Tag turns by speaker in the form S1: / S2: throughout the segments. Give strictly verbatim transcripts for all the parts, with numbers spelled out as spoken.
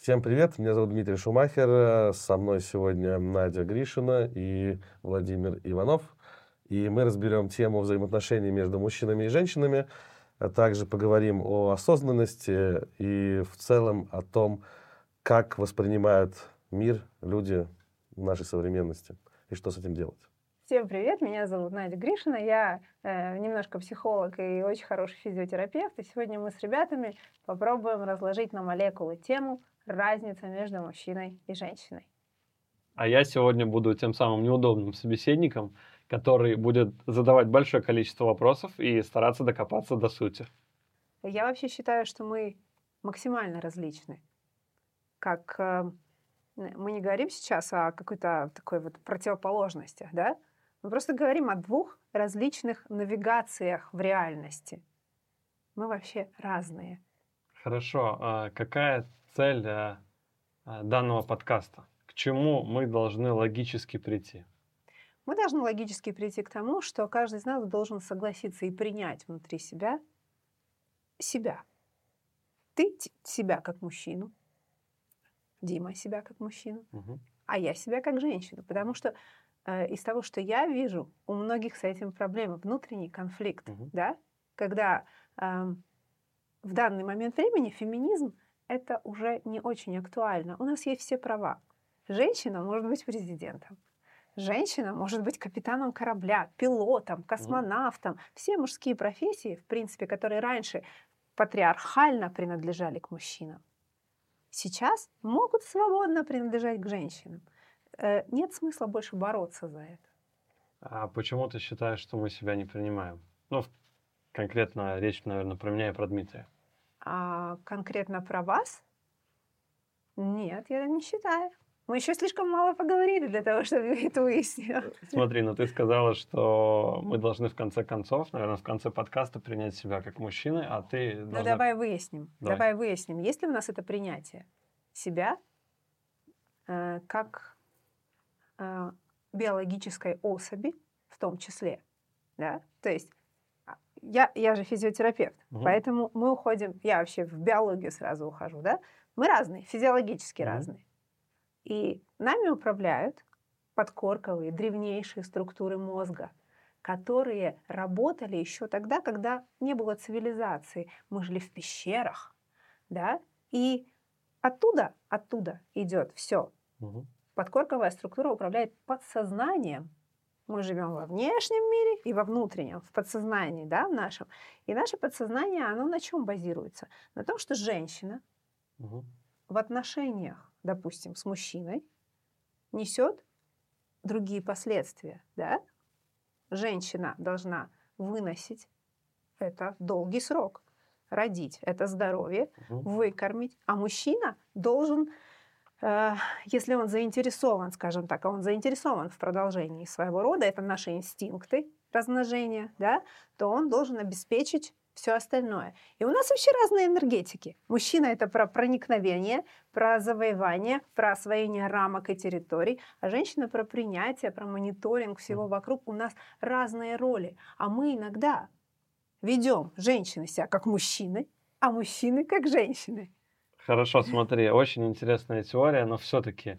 S1: Всем привет, меня зовут Дмитрий Шумахер, со мной сегодня Надя Гришина и Владимир Иванов. И мы разберем тему взаимоотношений между мужчинами и женщинами, а также поговорим о осознанности и в целом о том, как воспринимают мир люди в нашей современности и что с этим делать.
S2: Всем привет, меня зовут Надя Гришина, я э, немножко психолог и очень хороший физиотерапевт, и сегодня мы с ребятами попробуем разложить на молекулы тему разница между мужчиной и женщиной.
S3: А я сегодня буду тем самым неудобным собеседником, который будет задавать большое количество вопросов и стараться докопаться до сути.
S2: Я вообще считаю, что мы максимально различны. Как э, мы не говорим сейчас о какой-то такой вот противоположности, да? Мы просто говорим о двух различных навигациях в реальности. Мы вообще разные.
S3: Хорошо, а какая цель а, а, данного подкаста? К чему мы должны логически прийти?
S2: Мы должны логически прийти к тому, что каждый из нас должен согласиться и принять внутри себя себя. Ты т- себя как мужчину, Дима себя как мужчину,
S3: Мгм.
S2: а я себя как женщину. Потому что э, из того, что я вижу, у многих с этим проблемы, внутренний конфликт,
S3: Мгм.
S2: да? Когда эм, в данный момент времени феминизм — это уже не очень актуально. У нас есть все права. Женщина может быть президентом. Женщина может быть капитаном корабля, пилотом, космонавтом. Все мужские профессии, в принципе, которые раньше патриархально принадлежали к мужчинам, сейчас могут свободно принадлежать к женщинам. Э, Нет смысла больше бороться за это.
S3: А почему ты считаешь, что мы себя не принимаем? Ну, в- конкретно речь, наверное, про меня и про Дмитрия.
S2: А конкретно про вас? Нет, я не считаю. Мы еще слишком мало поговорили для того, чтобы это выяснить.
S3: Смотри, ну ты сказала, что мы должны в конце концов, наверное, в конце подкаста принять себя как мужчины, а ты
S2: Ну
S3: должна...
S2: давай выясним.
S3: Давай.
S2: Давай выясним, есть ли у нас это принятие себя э, как э, биологической особи, в том числе, да? То есть а, я, я же физиотерапевт,
S3: Мгм.
S2: поэтому мы уходим, я вообще в биологию сразу ухожу, да? Мы разные, физиологически
S3: Мгм.
S2: разные. И нами управляют подкорковые, древнейшие структуры мозга, которые работали еще тогда, когда не было цивилизации. Мы жили в пещерах, да? И оттуда, оттуда идет все.
S3: Мгм.
S2: Подкорковая структура управляет подсознанием. Мы живем во внешнем мире и во внутреннем, в подсознании, да, в нашем. И наше подсознание, оно на чем базируется? На том, что женщина
S3: Мгм.
S2: в отношениях, допустим, с мужчиной несет другие последствия, да? Женщина должна выносить это долгий срок, родить это здоровье,
S3: Мгм.
S2: выкормить, а мужчина должен, э, если он заинтересован, скажем так, а он заинтересован в продолжении своего рода, это наши инстинкты размножения, да, то он должен обеспечить все остальное. И у нас вообще разные энергетики. Мужчина — это про проникновение, про завоевание, про освоение рамок и территорий, а женщина — про принятие, про мониторинг всего вокруг. У нас разные роли. А мы иногда ведем женщины себя как мужчины, а мужчины как женщины.
S3: Хорошо, смотри, очень интересная теория, но все-таки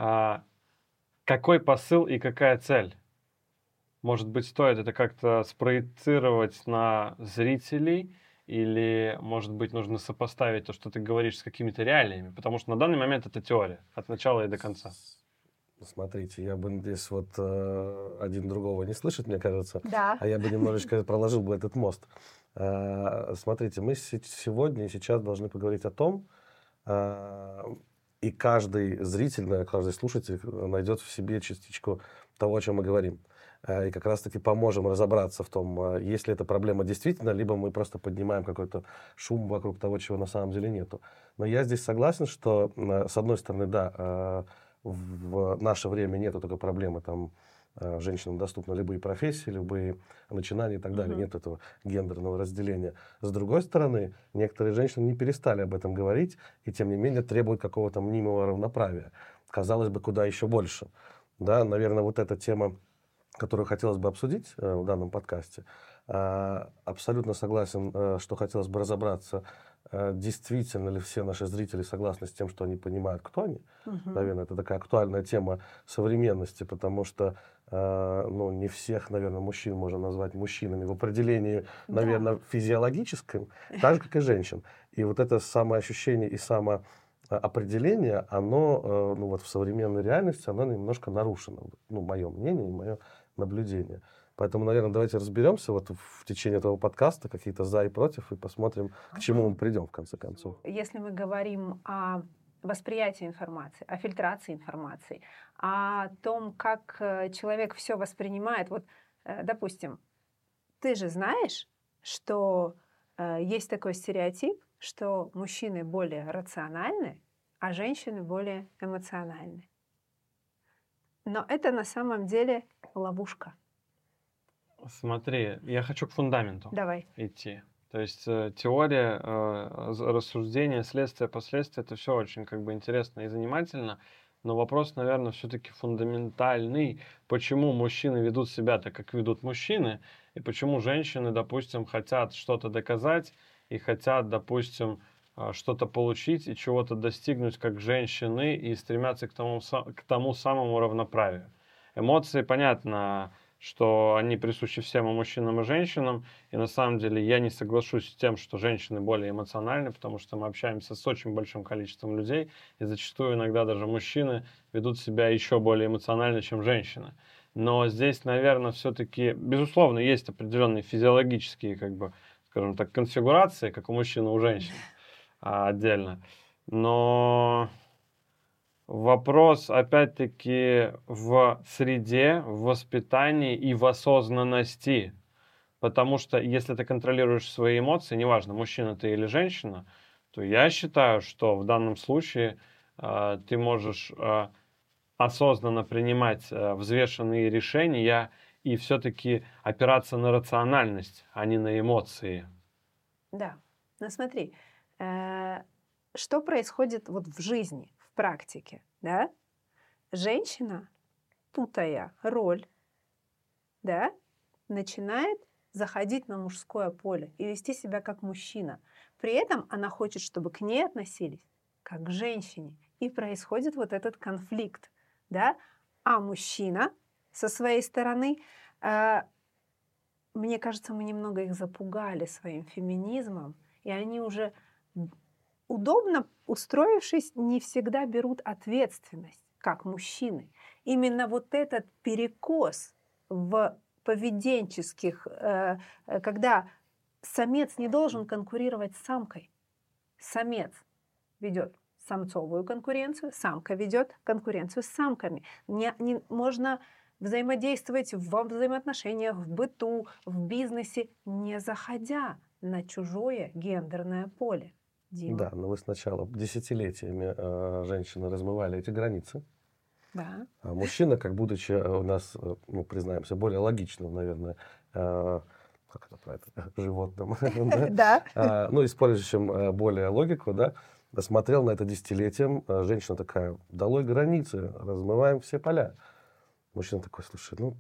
S3: какой посыл и какая цель? Может быть, стоит это как-то спроецировать на зрителей, или, может быть, нужно сопоставить то, что ты говоришь, с какими-то реалиями? Потому что на данный момент это теория, от начала и до конца.
S1: Смотрите, я бы здесь вот э, один другого не слышит, мне кажется,
S2: Да.
S1: а я бы немножечко проложил бы этот мост. Э, смотрите, мы се- сегодня и сейчас должны поговорить о том, э, и каждый зритель, наверное, каждый слушатель найдет в себе частичку того, о чем мы говорим. Э, и как раз-таки поможем разобраться в том, э, есть ли эта проблема действительно, либо мы просто поднимаем какой-то шум вокруг того, чего на самом деле нету. Но я здесь согласен, что, э, с одной стороны, да, э, в наше время нету такой проблемы, там, э, женщинам доступны любые профессии, любые начинания и так далее.
S2: Мгм.
S1: Нет этого гендерного разделения. С другой стороны, некоторые женщины не перестали об этом говорить и, тем не менее, требуют какого-то мнимого равноправия. Казалось бы, куда еще больше. Да, наверное, вот эта тема, которую хотелось бы обсудить э, в данном подкасте, а, абсолютно согласен, э, что хотелось бы разобраться, э, действительно ли все наши зрители согласны с тем, что они понимают, кто они.
S2: Мгм.
S1: Наверное, это такая актуальная тема современности, потому что э, ну, не всех, наверное, мужчин можно назвать мужчинами в определении,
S2: Да.
S1: наверное, физиологическом, так же, как и женщин. И вот это самоощущение и самоопределение, оно э, ну, вот в современной реальности, оно немножко нарушено. Ну, мое мнение и мое наблюдение. Поэтому, наверное, давайте разберемся вот в течение этого подкаста, какие-то за и против, и посмотрим, к чему мы придем в конце концов.
S2: Если мы говорим о восприятии информации, о фильтрации информации, о том, как э, человек все воспринимает. Вот, э, допустим, ты же знаешь, что э, есть такой стереотип, что мужчины более рациональны, а женщины более эмоциональны. Но это на самом деле ловушка.
S3: Смотри, я хочу к фундаменту
S2: Давай.
S3: идти. То есть э, теория, э, з- рассуждение, следствие, последствия, это все очень как бы интересно и занимательно. Но вопрос, наверное, все-таки фундаментальный. Почему мужчины ведут себя так, как ведут мужчины, и почему женщины, допустим, хотят что-то доказать и хотят, допустим, э, что-то получить и чего-то достигнуть как женщины и стремятся к тому, са- к тому самому равноправию. Эмоции, понятно, что они присущи всем и мужчинам, и женщинам. И на самом деле я не соглашусь с тем, что женщины более эмоциональны, потому что мы общаемся с очень большим количеством людей, и зачастую иногда даже мужчины ведут себя еще более эмоционально, чем женщины. Но здесь, наверное, все-таки, безусловно, есть определенные физиологические, как бы, скажем так, конфигурации, как у мужчин и у женщин а, отдельно. Но вопрос, опять-таки, в среде, в воспитании и в осознанности. Потому что если ты контролируешь свои эмоции, неважно, мужчина ты или женщина, то я считаю, что в данном случае э, ты можешь э, осознанно принимать э, взвешенные решения и все-таки опираться на рациональность, а не на эмоции.
S2: Да. Ну смотри, э, что происходит вот в жизни, в практике, да? Женщина, путая роль, да, начинает заходить на мужское поле и вести себя как мужчина. При этом она хочет, чтобы к ней относились как к женщине. И происходит вот этот конфликт, да? А мужчина со своей стороны, э, мне кажется, мы немного их запугали своим феминизмом, и они уже, м, удобно устроившись, не всегда берут ответственность, как мужчины. Именно вот этот перекос в поведенческих, э, э, когда самец не должен конкурировать с самкой. Самец ведет самцовую конкуренцию, самка ведет конкуренцию с самками. Не, не, можно взаимодействовать во взаимоотношениях, в быту, в бизнесе, не заходя на чужое гендерное поле. Дима.
S1: Да, но вы сначала десятилетиями э, женщины размывали эти границы.
S2: Да.
S1: А мужчина, как будучи э, у нас, э, ну, признаемся, более логичным, наверное, э, как это правильно, животным, да?
S2: Да.
S1: А, ну, использующим э, более логику, да, смотрел на это десятилетием. э, Женщина такая: долой границы, размываем все поля. Мужчина такой: слушай, ну,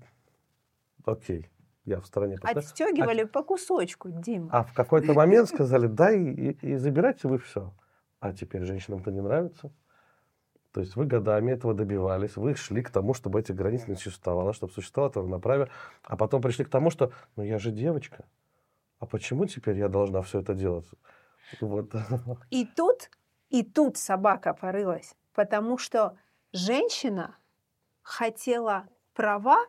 S1: окей, я в стороне поставлю.
S2: Отстегивали по кусочку, Дима.
S1: А в какой-то момент сказали: да, и, и- и забирайте вы все. А теперь женщинам-то не нравится. То есть вы годами этого добивались, вы шли к тому, чтобы этих границ не существовало, чтобы существовало это равноправие, а потом пришли к тому, что, ну, я же девочка, а почему теперь я должна все это делать? Вот.
S2: И тут, и тут собака порылась, потому что женщина хотела права,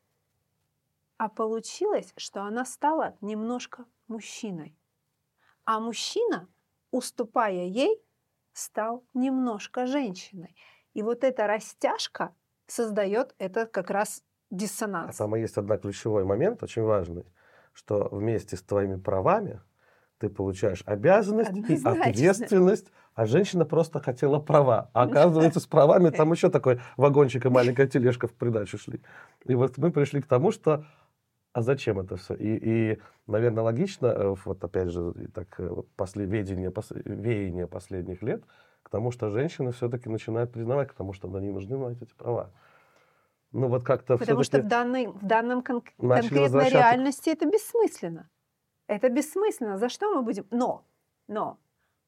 S2: а получилось, что она стала немножко мужчиной. А мужчина, уступая ей, стал немножко женщиной. И вот эта растяжка создает это как раз
S1: А
S2: диссонанс.
S1: там есть один ключевой момент, очень важный, что вместе с твоими правами ты получаешь обязанность и
S2: Однозначно.
S1: ответственность, а женщина просто хотела права. А оказывается, с правами там еще такой вагончик и маленькая тележка в придачу шли. И вот мы пришли к тому, что а зачем это все? И, и, наверное, логично, э, вот опять же, и так, э, после, ведение, пос, веяние последних лет, к тому, что женщины все-таки начинают признавать, к тому, что они нужны на эти права. Ну вот как-то
S2: Потому что в,
S1: все-таки
S2: данной, в данном кон-
S1: начали
S2: конкретной
S1: возвращаться к-
S2: реальности это бессмысленно. Это бессмысленно. За что мы будем? Но, но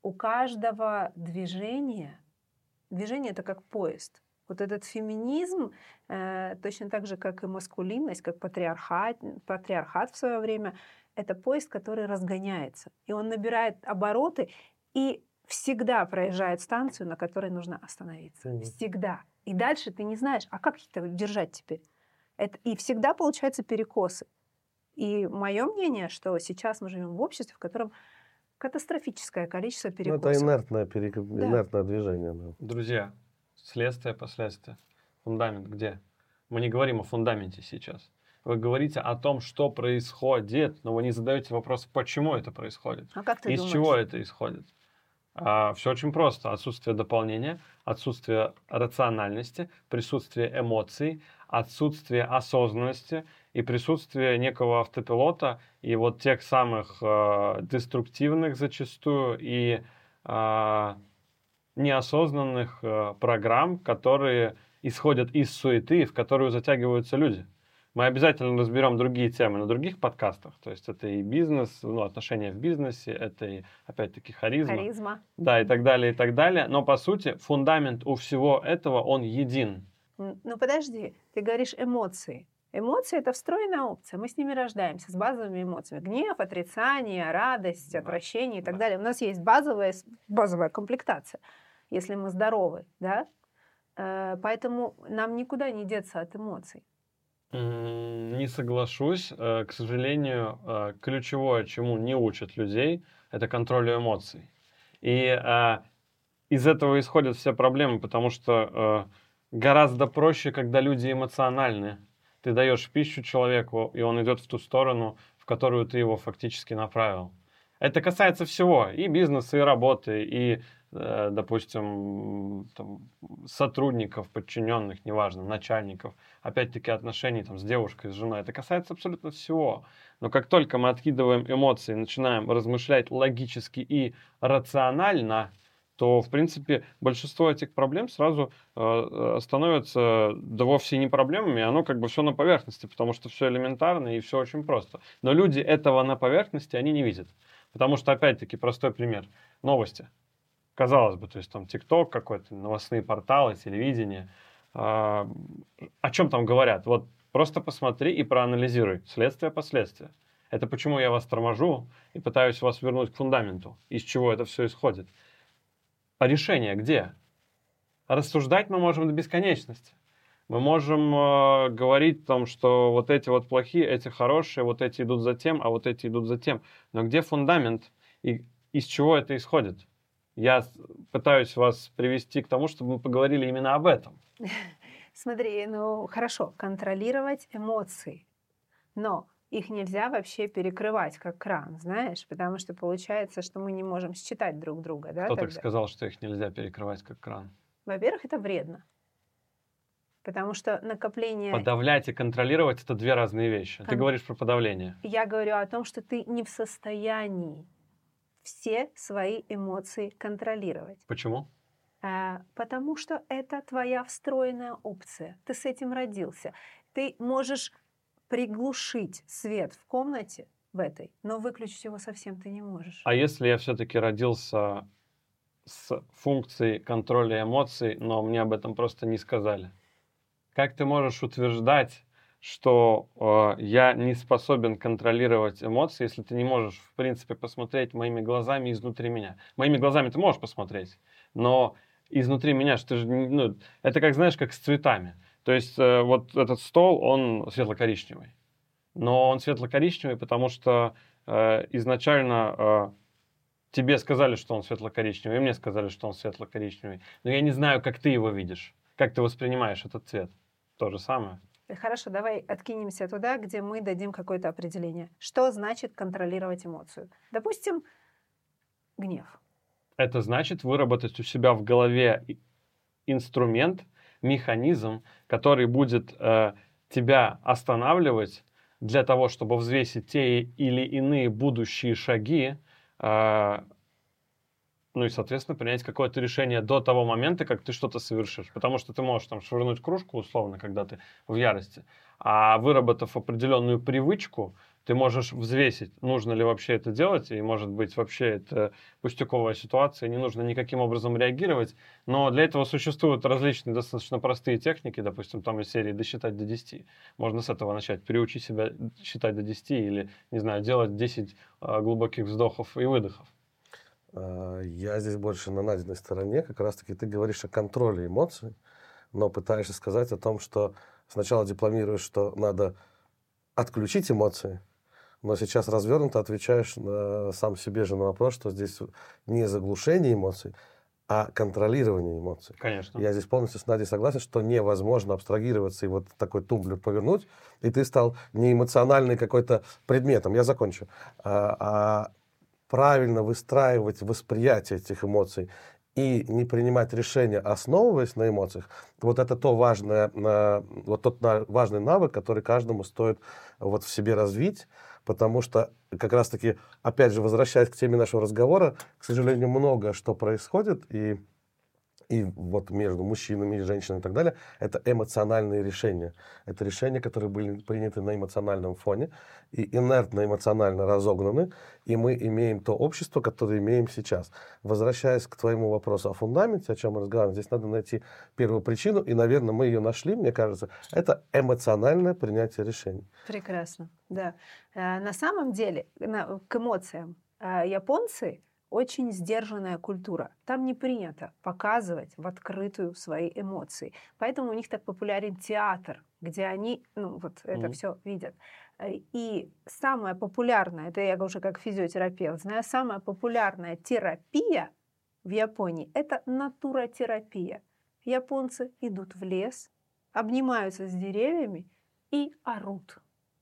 S2: у каждого движения, движение это как поезд. Вот этот феминизм, э, точно так же, как и маскулинность, как патриархат, патриархат в свое время, это поезд, который разгоняется. И он набирает обороты и всегда проезжает станцию, на которой нужно остановиться.
S1: Мгм.
S2: Всегда. И дальше ты не знаешь, а как это держать теперь? Это, и всегда получаются перекосы. И мое мнение, что сейчас мы живем в обществе, в котором катастрофическое количество
S1: Ну, это
S2: перекосов.
S1: инертное, перек-
S2: Да.
S1: инертное движение. Да.
S3: Друзья, следствие, последствия. Фундамент где? Мы не говорим о фундаменте сейчас. Вы говорите о том, что происходит, но вы не задаете вопрос, почему это происходит.
S2: А как ты
S3: Из
S2: думаешь?
S3: чего это исходит? А, все очень просто. Отсутствие дополнения, отсутствие рациональности, присутствие эмоций, отсутствие осознанности и присутствие некого автопилота и вот тех самых э, деструктивных зачастую и э, неосознанных э, программ, которые исходят из суеты, в которую затягиваются люди. Мы обязательно разберем другие темы на других подкастах. То есть это и бизнес, ну, отношения в бизнесе, это и, опять-таки, харизма.
S2: Харизма.
S3: Да, и так далее, и так далее. Но, по сути, фундамент у всего этого, он един.
S2: М, Ну подожди, ты говоришь эмоции. Эмоции — это встроенная опция. Мы с ними рождаемся, с базовыми эмоциями. Гнев, отрицание, радость,
S3: Да.
S2: отвращение и так
S3: Да.
S2: далее. У нас есть базовая, с- базовая комплектация, если мы здоровы, да? Э, Поэтому нам никуда не деться от эмоций.
S3: М, Не соглашусь. Э, К сожалению, э, ключевое, чему не учат людей, это контролю эмоций. И э, из этого исходят все проблемы, потому что э, гораздо проще, когда люди эмоциональны. Ты даешь пищу человеку, и он идет в ту сторону, в которую ты его фактически направил. Это касается всего, и бизнеса, и работы, и, э, допустим, там, сотрудников, подчиненных, неважно, начальников, опять-таки отношений там, с девушкой, с женой. Это касается абсолютно всего. Но как только мы откидываем эмоции, начинаем размышлять логически и рационально, то, в принципе, большинство этих проблем сразу э, становятся да вовсе не проблемами, оно как бы все на поверхности, потому что все элементарно и все очень просто. Но люди этого на поверхности, они не видят. Потому что, опять-таки, простой пример. Новости. Казалось бы, то есть там ТикТок какой-то, новостные порталы, телевидение. А, о чем там говорят? Вот просто посмотри и проанализируй. Следствие, последствия. Это почему я вас торможу и пытаюсь вас вернуть к фундаменту, из чего это все исходит. А решение где? Рассуждать мы можем до бесконечности. Мы можем э, говорить о том, что вот эти вот плохие, эти хорошие, вот эти идут за тем, а вот эти идут за тем. Но где фундамент и из чего это исходит? Я с- пытаюсь вас привести к тому, чтобы мы поговорили именно об этом.
S2: Смотри, ну хорошо, контролировать эмоции, но их нельзя вообще перекрывать как кран, знаешь, потому что получается, что мы не можем считать друг друга, да,
S3: Кто так
S2: тогда.
S3: сказал, что их нельзя перекрывать как кран?
S2: Во-первых, это вредно, потому что накопление...
S3: Подавлять и контролировать — это две разные вещи. Ты
S2: Кон-
S3: говоришь про подавление.
S2: Я говорю о том, что ты не в состоянии все свои эмоции контролировать.
S3: Почему?
S2: А, Потому что это твоя встроенная опция. Ты с этим родился. Ты можешь приглушить свет в комнате в этой, но выключить его совсем ты не можешь.
S3: А если я все-таки родился с функцией контроля эмоций, но мне об этом просто не сказали? Как ты можешь утверждать, что э, я не способен контролировать эмоции, если ты не можешь, в принципе, посмотреть моими глазами изнутри меня? Моими глазами ты можешь посмотреть, но изнутри меня, что ты же, не- ну, это как, знаешь, как с цветами. То есть э, вот этот стол, он светло-коричневый. Но он светло-коричневый, потому что э, изначально э, тебе сказали, что он светло-коричневый, и мне сказали, что он светло-коричневый. Но я не знаю, как ты его видишь, как ты воспринимаешь этот цвет. То же самое.
S2: Хорошо, давай откинемся туда, где мы дадим какое-то определение. Что значит контролировать эмоцию? Допустим, гнев.
S3: Это значит выработать у себя в голове и- инструмент, механизм, который будет э, тебя останавливать для того, чтобы взвесить те или иные будущие шаги, э, ну и, соответственно, принять какое-то решение до того момента, как ты что-то совершишь. Потому что ты можешь там швырнуть кружку, условно, когда ты в ярости, а выработав определенную привычку, Ты можешь взвесить, нужно ли вообще это делать, и, может быть, вообще это пустяковая ситуация, не нужно никаким образом реагировать. Но для этого существуют различные достаточно простые техники, допустим, там из серии «досчитать до десяти». Можно с этого начать, приучить себя считать до десяти или, не знаю, делать десять а, глубоких вздохов и выдохов.
S1: А, Я здесь больше на Надиной стороне. Как раз-таки ты говоришь о контроле эмоций, но пытаешься сказать о том, что сначала дипломируешь, что надо отключить эмоции, но сейчас развернуто отвечаешь на, сам себе же на вопрос, что здесь не заглушение эмоций, а контролирование эмоций.
S3: Конечно.
S1: Я здесь полностью с Надей согласен, что невозможно абстрагироваться и вот такой тумблер повернуть, и ты стал не эмоциональный какой-то предметом. Я закончу. А, а правильно выстраивать восприятие этих эмоций и не принимать решения, основываясь на эмоциях, вот это то важное, вот тот важный навык, который каждому стоит вот в себе развить, потому что как раз-таки, опять же, возвращаясь к теме нашего разговора, к сожалению, много что происходит, и и вот между мужчинами и женщинами и так далее, это эмоциональные решения. Это решения, которые были приняты на эмоциональном фоне и инертно эмоционально разогнаны, и мы имеем то общество, которое имеем сейчас. Возвращаясь к твоему вопросу о фундаменте, о чем мы разговариваем, здесь надо найти первую причину, и, наверное, мы ее нашли, мне кажется, это эмоциональное принятие решений.
S2: Прекрасно, да. Э, На самом деле, на- к эмоциям, э, японцы очень сдержанная культура. Там не принято показывать в открытую свои эмоции. Поэтому у них так популярен театр, где они, ну, вот это
S3: Мгм.
S2: все видят. Э, И самое популярное, это я уже как физиотерапевт знаю, самая популярная терапия в Японии — это натуротерапия. Японцы идут в лес, обнимаются с деревьями и орут.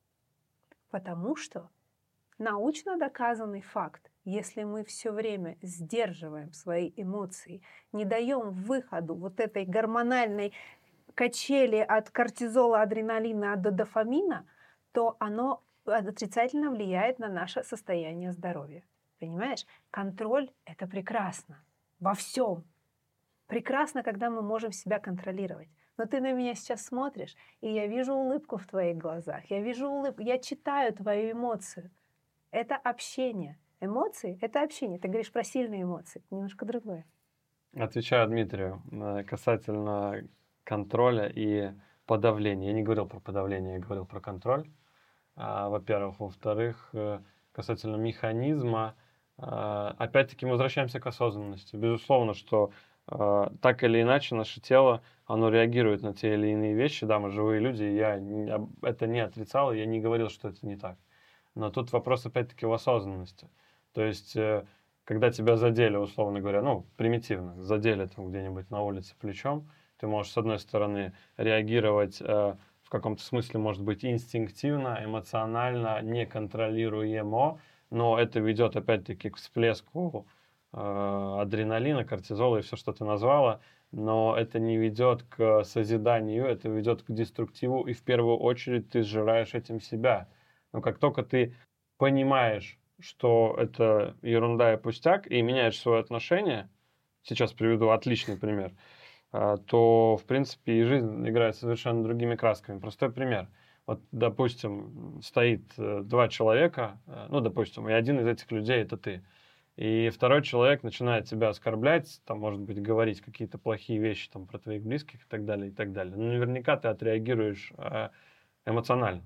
S2: Потому что научно доказанный факт, если мы все время сдерживаем свои эмоции, не даем выходу вот этой гормональной качели от кортизола, адреналина до дофамина, то оно отрицательно влияет на наше состояние здоровья. Понимаешь? Контроль — это прекрасно. Во всем. Прекрасно, когда мы можем себя контролировать. Но ты на меня сейчас смотришь, и я вижу улыбку в твоих глазах. Я вижу улыбку, я читаю твою эмоцию. Это общение. Эмоции — это общение. Ты говоришь про сильные эмоции. Немножко другое.
S3: Отвечаю Дмитрию э, касательно контроля и подавления. Я не говорил про подавление, я говорил про контроль. А, Во-первых. Во-вторых, э, касательно механизма, э, опять-таки мы возвращаемся к осознанности. Безусловно, что э, так или иначе наше тело, оно реагирует на те или иные вещи. Да, мы живые люди, я не- об- это не отрицал, я не говорил, что это не так. Но тут вопрос опять-таки в осознанности. То есть, э, когда тебя задели, условно говоря, ну, примитивно, задели там где-нибудь на улице плечом, ты можешь, с одной стороны, реагировать э, в каком-то смысле, может быть, инстинктивно, эмоционально, неконтролируемо, но это ведет, опять-таки, к всплеску э, адреналина, кортизола и все, что ты назвала, но это не ведет к созиданию, это ведет к деструктиву, и в первую очередь ты сжираешь этим себя. Но как только ты понимаешь, что это ерунда и пустяк, и меняешь свое отношение, сейчас приведу отличный пример, а, то, в принципе, и жизнь играет совершенно другими красками. Простой пример. Вот, допустим, стоит э, два человека, э, ну, допустим, и один из этих людей — это ты. И второй человек начинает тебя оскорблять, там, может быть, говорить какие-то плохие вещи там, про твоих близких и так далее, и так далее. Но наверняка ты отреагируешь э, эмоционально.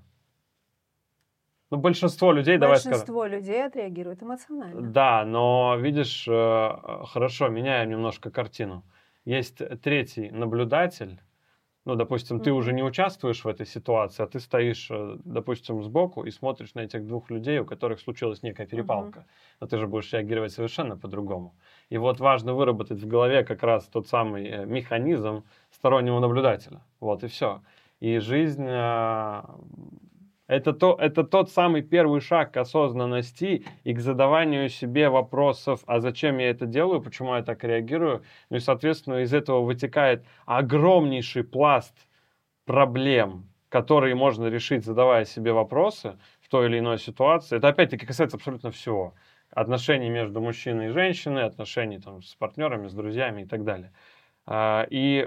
S3: Ну, большинство людей, давай скажем.
S2: Большинство людей отреагирует эмоционально.
S3: Да, но видишь, э, хорошо, меняем немножко картину. Есть третий наблюдатель. Ну, допустим, ты уже
S2: Мгм.
S3: не участвуешь в этой ситуации, а ты стоишь, э, допустим, сбоку и смотришь на этих двух людей, у которых случилась некая
S2: Мгм.
S3: перепалка. Но ты же будешь реагировать совершенно по-другому. И вот важно выработать в голове как раз тот самый э, механизм стороннего наблюдателя. Вот и все. И жизнь э, это, то, это тот самый первый шаг к осознанности и к задаванию себе вопросов, а зачем я это делаю, почему я так реагирую. Ну и, соответственно, из этого вытекает огромнейший пласт проблем, которые можно решить, задавая себе вопросы в той или иной ситуации. Это, опять-таки, касается абсолютно всего. Отношений между мужчиной и женщиной, отношений там, с партнерами, с друзьями и так далее. А, И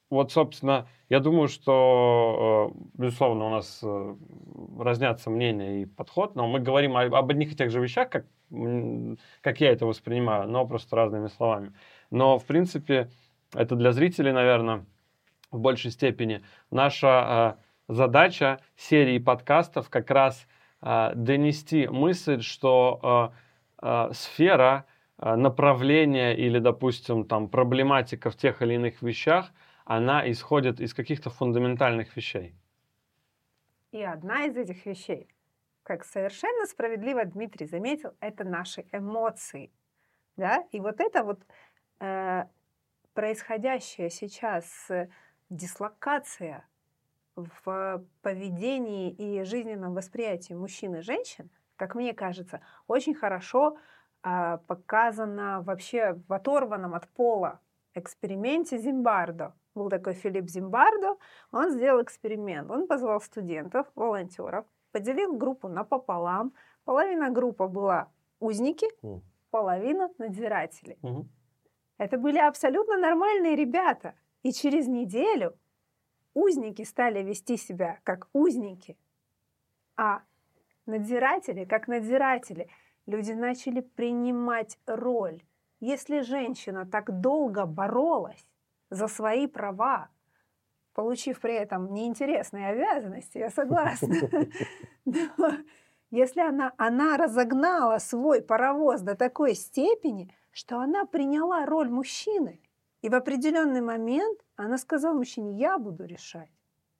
S3: вот, собственно, я думаю, что, э, безусловно, у нас э, разнятся мнения и подход, но мы говорим о- об одних и тех же вещах, как, м, как я это воспринимаю, но просто разными словами. Но, в принципе, это для зрителей, наверное, в большей степени наша э, задача серии подкастов как раз э, донести мысль, что э, э, сфера, э, направление или, допустим, там, проблематика в тех или иных вещах, она исходит из каких-то фундаментальных вещей.
S2: И одна из этих вещей, как совершенно справедливо Дмитрий заметил, это наши эмоции. Да? И вот это вот э, происходящая сейчас э, дислокация в поведении и жизненном восприятии мужчин и женщин, как мне кажется, очень хорошо а, показано вообще в оторванном от пола эксперименте Зимбардо. Был такой Филипп Зимбардо, он сделал эксперимент. Он позвал студентов, волонтеров, поделил группу напополам. Половина группы была узники,
S1: М.
S2: половина надзиратели.
S3: Мгм.
S2: Это были абсолютно нормальные ребята. И через неделю узники стали вести себя как узники, а надзиратели как надзиратели. Люди начали принимать роль. Если женщина так долго боролась за свои права, получив при этом неинтересные обязанности, я согласна, но если она, она разогнала свой паровоз до такой степени, что она приняла роль мужчины, и в определенный момент она сказала мужчине: я буду решать.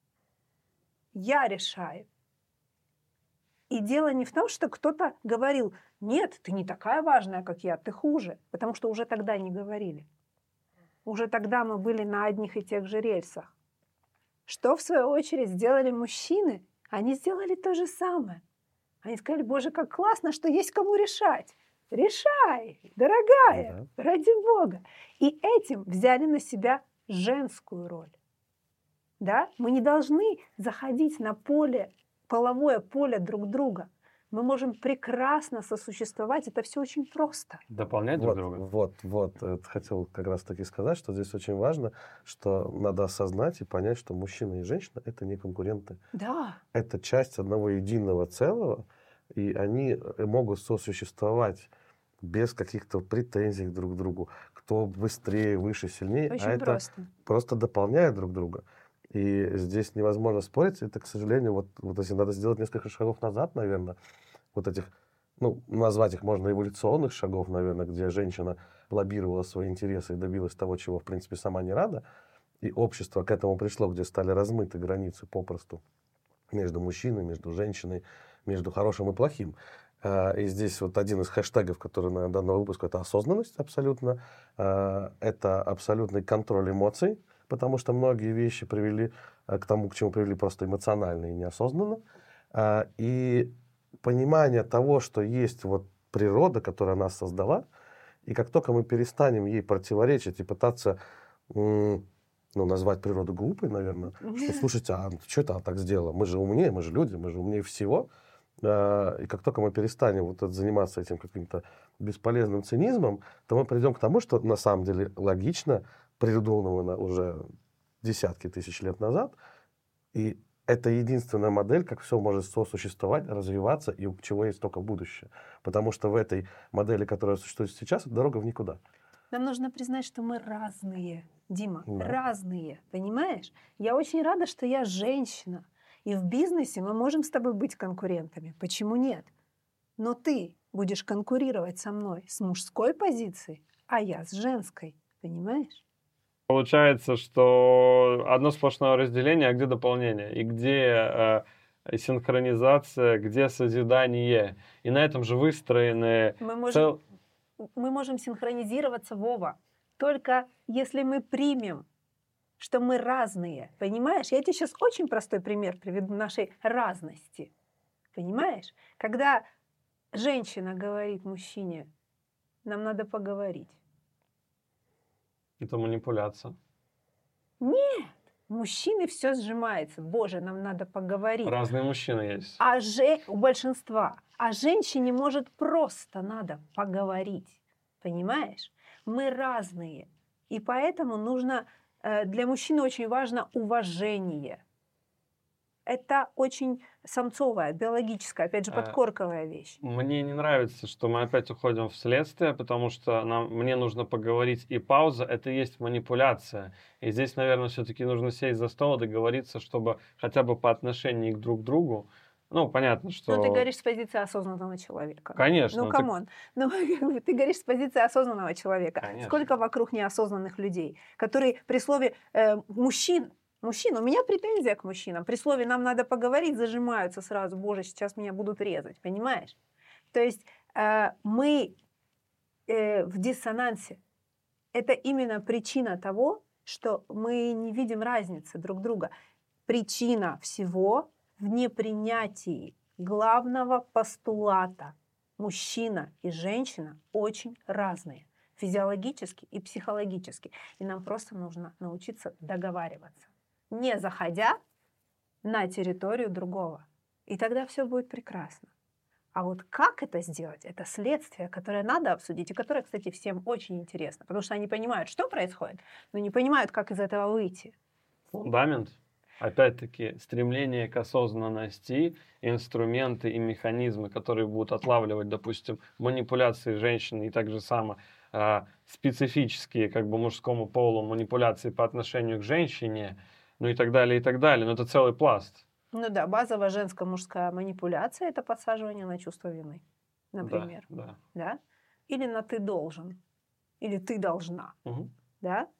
S2: Я решаю. И дело не в том, что кто-то говорил: нет, ты не такая важная, как я, ты хуже. Потому что уже тогда не говорили. Уже тогда мы были на одних и тех же рельсах. Что, в свою очередь, сделали мужчины? Они сделали то же самое. Они сказали: боже, как классно, что есть кому решать. Решай, дорогая,
S1: Да.
S2: ради Бога. И этим взяли на себя женскую роль. Да? Мы не должны заходить на поле, половое поле друг друга. Мы можем прекрасно сосуществовать. Это все очень просто.
S3: Дополнять друг
S1: Вот,
S3: друга.
S1: вот, вот. Это хотел как раз таки сказать, что здесь очень важно, что надо осознать и понять, что мужчина и женщина — это не конкуренты.
S2: Да.
S1: Это часть одного единого целого, и они э, могут сосуществовать без каких-то претензий друг к другу, кто быстрее, выше, сильнее,
S2: Очень
S1: а это
S2: просто.
S1: просто дополняет друг друга. И здесь невозможно спорить. Это, к сожалению, вот, вот если надо сделать несколько шагов назад, наверное, вот этих, ну, назвать их можно эволюционных шагов, наверное, где женщина лоббировала свои интересы и добилась того, чего, в принципе, сама не рада, и общество к этому пришло, где стали размыты границы попросту между мужчиной, между женщиной, между хорошим и плохим. А, И здесь вот один из хэштегов, который на данного выпуска, это осознанность абсолютно, А, это абсолютный контроль эмоций, потому что многие вещи привели а, к тому, к чему привели просто эмоционально и неосознанно. А, И понимание того, что есть вот природа, которая нас создала, и как только мы перестанем ей противоречить и пытаться, м, ну, назвать природу глупой, наверное, что, слушайте, а что это она так сделала? Мы же умнее, мы же люди, мы же умнее всего. А, И как только мы перестанем вот это заниматься этим каким-то бесполезным цинизмом, то мы придем к тому, что на самом деле логично, придумано уже десятки тысяч лет назад, и это единственная модель, как все может сосуществовать, развиваться, и у чего есть только будущее. Потому что в этой модели, которая существует сейчас, дорога в никуда.
S2: Нам нужно признать, что мы разные, Дима,
S1: Да.
S2: разные, понимаешь? Я очень рада, что я женщина, и в бизнесе мы можем с тобой быть конкурентами. Почему нет? Но ты будешь конкурировать со мной с мужской позиции, а я с женской, понимаешь?
S3: Получается, что одно сплошное разделение, а где дополнение? И где э, синхронизация, где созидание? И на этом же выстроены...
S2: Мы можем,
S3: цел-
S2: мы можем синхронизироваться, Вова, только если мы примем, что мы разные, понимаешь? Я тебе сейчас очень простой пример приведу нашей разности, понимаешь? Когда женщина говорит мужчине: нам надо поговорить.
S3: Это манипуляция.
S2: Нет, мужчины все сжимается. Боже, нам надо поговорить.
S3: Разные мужчины есть.
S2: А же... у большинства. А женщине, может, просто надо поговорить. Понимаешь? Мы разные. И поэтому нужно э, э, для мужчины очень важно уважение. Это очень самцовая, биологическая, опять же,
S3: Э,
S2: подкорковая вещь.
S3: Мне не нравится, что мы опять уходим в следствие, потому что нам, мне нужно поговорить, и пауза — это и есть манипуляция. И здесь, наверное, все-таки нужно сесть за стол и договориться, чтобы хотя бы по отношению к друг другу, ну, понятно, что...
S2: Но ты говоришь с позиции осознанного человека.
S3: Конечно.
S2: Ну,
S3: так-
S2: камон. Ну, как бы ты говоришь с позиции осознанного человека.
S3: Конечно.
S2: Сколько вокруг неосознанных людей, которые при слове э, «мужчин», мужчин, у меня претензия к мужчинам, при слове «нам надо поговорить» зажимаются сразу, боже, сейчас меня будут резать, понимаешь? То есть э, мы э, в диссонансе. Это именно причина того, что мы не видим разницы друг друга. Причина всего в непринятии главного постулата. Мужчина и женщина очень разные, физиологически и психологически. И нам просто нужно научиться договариваться, не заходя на территорию другого. И тогда все будет прекрасно. А вот как это сделать, это следствие, которое надо обсудить, и которое, кстати, всем очень интересно, потому что они понимают, что происходит, но не понимают, как из этого выйти.
S3: Фундамент. Опять-таки, стремление к осознанности, инструменты и механизмы, которые будут отлавливать, допустим, манипуляции женщины и также само э, специфические, как бы мужскому полу, манипуляции по отношению к женщине, ну и так далее, и так далее. Но это целый пласт.
S2: Ну да, базовая женско-мужская манипуляция – это подсаживание на чувство вины, например.
S3: Да, да.
S2: Да? Или на «ты должен», или «ты должна».
S3: Угу.
S2: Да?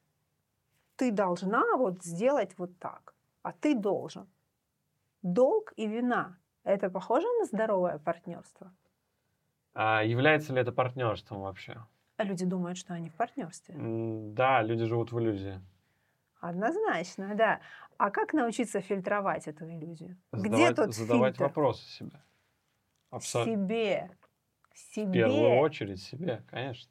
S2: Ты должна вот сделать вот так, а ты должен. Долг и вина – это похоже на здоровое партнерство?
S3: А является ли это партнерством вообще?
S2: А люди думают, что они в партнерстве.
S3: М, Да, люди живут в иллюзии.
S2: Однозначно, да. А как научиться фильтровать эту иллюзию? Где
S3: Задавать,
S2: тот
S3: задавать
S2: фильтр?
S3: вопросы себе. Абсо-
S2: Себе.
S3: В первую
S2: Себе.
S3: очередь себе, конечно.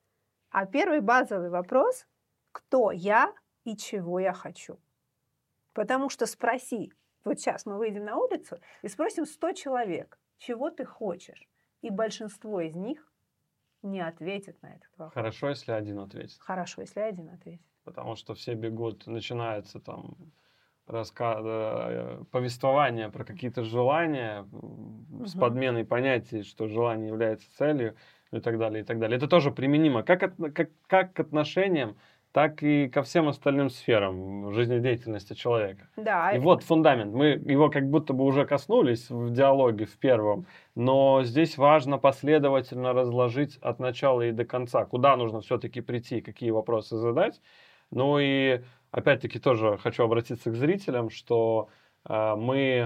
S2: А первый базовый вопрос – кто я и чего я хочу? Потому что спроси, вот сейчас мы выйдем на улицу и спросим сто человек, чего ты хочешь, и большинство из них не ответит на этот вопрос.
S3: Хорошо, если один ответит.
S2: Хорошо, если один ответит.
S3: Потому что все бегут, начинается там раска... э, повествование про какие-то желания м, с
S2: Мгм.
S3: подменой понятий, что желание является целью, ну и так далее, и так далее. Это тоже применимо как, от- как, как к отношениям, так и ко всем остальным сферам жизнедеятельности человека.
S2: Да,
S3: И вот фундамент. Мы его как будто бы уже коснулись в диалоге в первом, но здесь важно последовательно разложить от начала и до конца, куда нужно все-таки прийти, какие вопросы задать. Ну и опять-таки тоже хочу обратиться к зрителям, что э, мы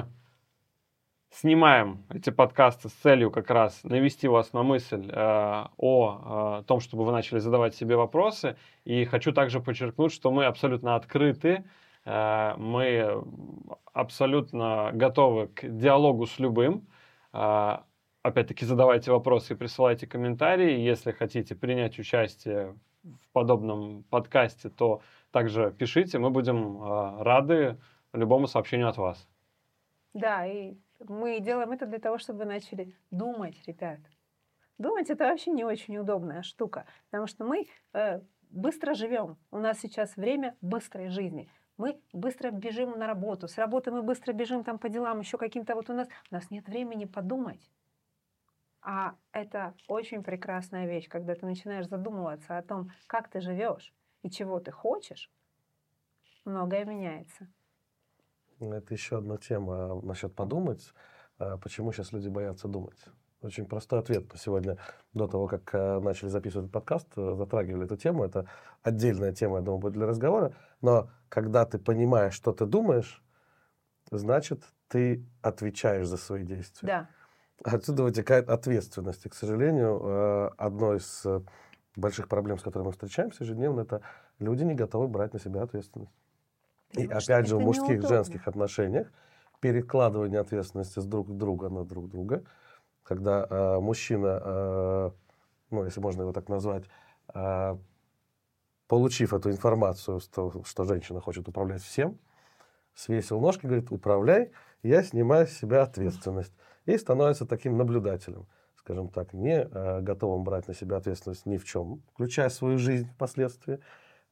S3: снимаем эти подкасты с целью как раз навести вас на мысль э, о э, том, чтобы вы начали задавать себе вопросы. И хочу также подчеркнуть, что мы абсолютно открыты, э, мы абсолютно готовы к диалогу с любым. Э, опять-таки задавайте вопросы и присылайте комментарии. Если хотите принять участие в подобном подкасте, то также пишите, мы будем э, рады любому сообщению от вас.
S2: Да, и мы делаем это для того, чтобы вы начали думать, ребят. Думать — это вообще не очень удобная штука, потому что мы э, быстро живем. У нас сейчас время быстрой жизни. Мы быстро бежим на работу, с работы мы быстро бежим там по делам, еще каким-то вот у нас... У нас нет времени подумать. А это очень прекрасная вещь, когда ты начинаешь задумываться о том, как ты живешь и чего ты хочешь, многое меняется.
S1: Это еще одна тема насчет подумать. А Почему сейчас люди боятся думать? Очень простой ответ. Мы сегодня, до того, как э, начали записывать этот подкаст, э, затрагивали эту тему. Это отдельная тема, я думаю, будет для разговора. Но когда ты понимаешь, что ты думаешь, значит, ты отвечаешь за свои действия.
S2: Да.
S1: Отсюда вытекает ответственность. И, к сожалению, э, одной из э, больших проблем, с которыми мы встречаемся ежедневно, это люди не готовы брать на себя ответственность. И
S2: Потому что
S1: опять же, в
S2: это
S1: мужских и
S2: неудобно.
S1: женских отношениях перекладывание ответственности с друг друга на друг друга, когда э, мужчина, э, ну, если можно его так назвать, э, получив эту информацию, что, что женщина хочет управлять всем, свесил ножки, говорит: управляй, я снимаю с себя ответственность. И становится таким наблюдателем, скажем так, не э, готовым брать на себя ответственность ни в чем, включая свою жизнь впоследствии,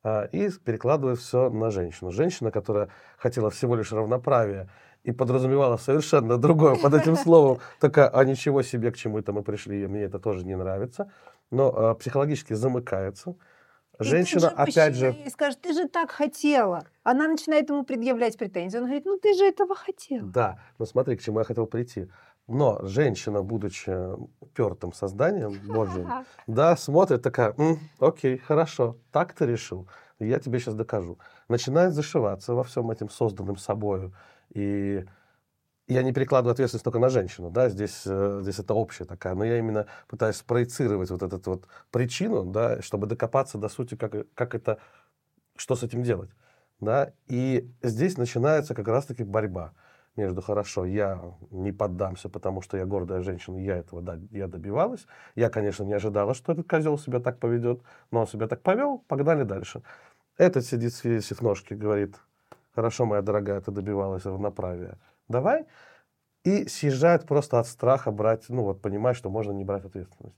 S1: а, и перекладывает все на женщину. Женщина, которая хотела всего лишь равноправия и подразумевала совершенно другое под этим словом, такая, а ничего себе, к чему это мы пришли, мне это тоже не нравится, но а, психологически замыкается. Женщина,
S2: и тут же
S1: опять же...
S2: мужчина ей скажет, ты же так хотела. Она начинает ему предъявлять претензии. Он говорит, ну ты же этого хотела.
S1: Да, но смотри, к чему я хотел прийти. Но женщина, будучи упертым созданием Божьим, да, смотрит такая, «М, окей, хорошо, так ты решил, я тебе сейчас докажу». Начинает зашиваться во всем этим созданным собою. И я не перекладываю ответственность только на женщину, да, здесь, э, здесь это общая такая, но я именно пытаюсь спроецировать вот эту вот причину, да, чтобы докопаться до сути, как, как это, что с этим делать, да. И здесь начинается как раз-таки борьба между хорошо, я не поддамся, потому что я гордая женщина, я этого да, я добивалась. Я, конечно, не ожидала, что этот козел себя так поведет, но он себя так повел, погнали дальше. Этот сидит, свесив ножки, говорит, хорошо, моя дорогая, ты добивалась равноправия, давай. И съезжает просто от страха брать, ну вот понимать, что можно не брать ответственность.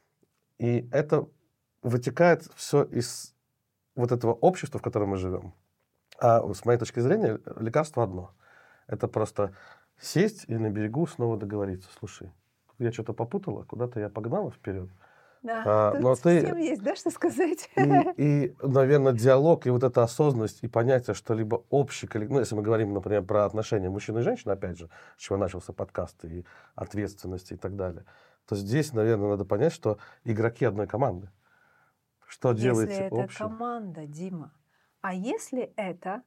S1: И это вытекает все из вот этого общества, в котором мы живем. А с моей точки зрения, лекарство одно. Это просто сесть и на берегу снова договориться. Слушай, я что-то попутала, куда-то я погнала вперед.
S2: Да,
S1: А,
S2: тут
S1: но ты...
S2: совсем есть, да, что сказать?
S1: И, и, наверное, диалог и вот эта осознанность и понятие, что либо общий коллектив, ну, если мы говорим, например, про отношения мужчин и женщин, опять же, с чего начался подкаст, и ответственности и так далее, то здесь, наверное, надо понять, что игроки одной команды. Что
S2: Если
S1: делаете
S2: это
S1: общее?
S2: команда, Дима, а если это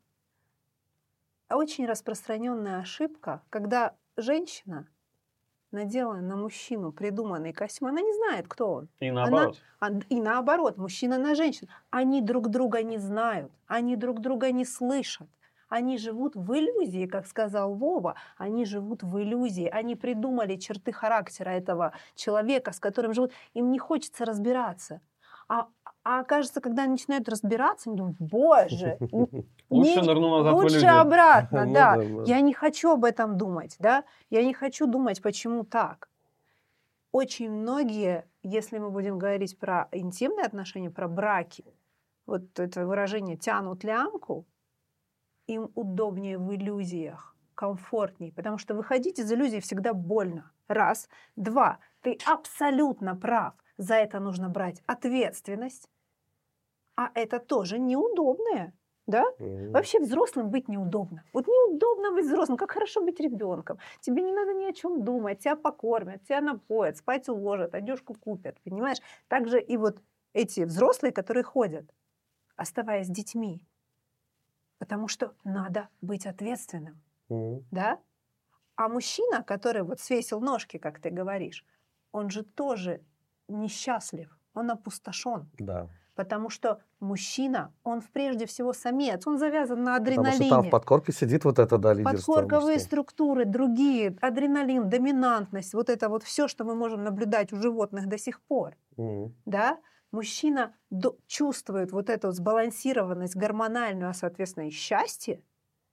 S2: очень распространенная ошибка, когда женщина надела на мужчину придуманный костюм, она не знает, кто он.
S3: И
S2: Она,
S3: наоборот.
S2: а- и наоборот, мужчина на женщину. Они друг друга не знают, они друг друга не слышат. Они живут в иллюзии, как сказал Вова, они живут в иллюзии. Они придумали черты характера этого человека, с которым живут. Им не хочется разбираться. А, а окажется, когда они начинают разбираться, они думают, боже,
S3: Лучше
S2: не-
S3: нырну назад в
S2: лучше
S3: иллюзию.
S2: обратно,
S1: Ну
S2: да.
S1: да, да.
S2: Я не хочу об этом думать, да. Я не хочу думать, почему так. Очень многие, если мы будем говорить про интимные отношения, про браки, вот это выражение «тянут лямку», им удобнее в иллюзиях, комфортнее, потому что выходить из иллюзии всегда больно. Раз. Два. Ты абсолютно прав. За это нужно брать ответственность. А это тоже неудобное, да?
S1: Мгм.
S2: Вообще взрослым быть неудобно. Вот неудобно быть взрослым, как хорошо быть ребенком. Тебе не надо ни о чем думать, тебя покормят, тебя напоят, спать уложат, одежку купят, понимаешь? Также и вот эти взрослые, которые ходят, оставаясь детьми, потому что надо быть ответственным,
S1: Мгм.
S2: да? А мужчина, который вот свесил ножки, как ты говоришь, он же тоже несчастлив, он опустошен.
S1: Да.
S2: Потому что мужчина, он прежде всего самец, он завязан на
S1: Потому что там в
S2: адреналине.
S1: подкорке сидит вот это, да, лидерство
S2: Подкорковые
S1: мужское.
S2: структуры, другие, адреналин, доминантность, вот это вот все, что мы можем наблюдать у животных до сих пор.
S1: Мгм.
S2: Да? Мужчина до- чувствует вот эту сбалансированность гормональную, а соответственно и счастье,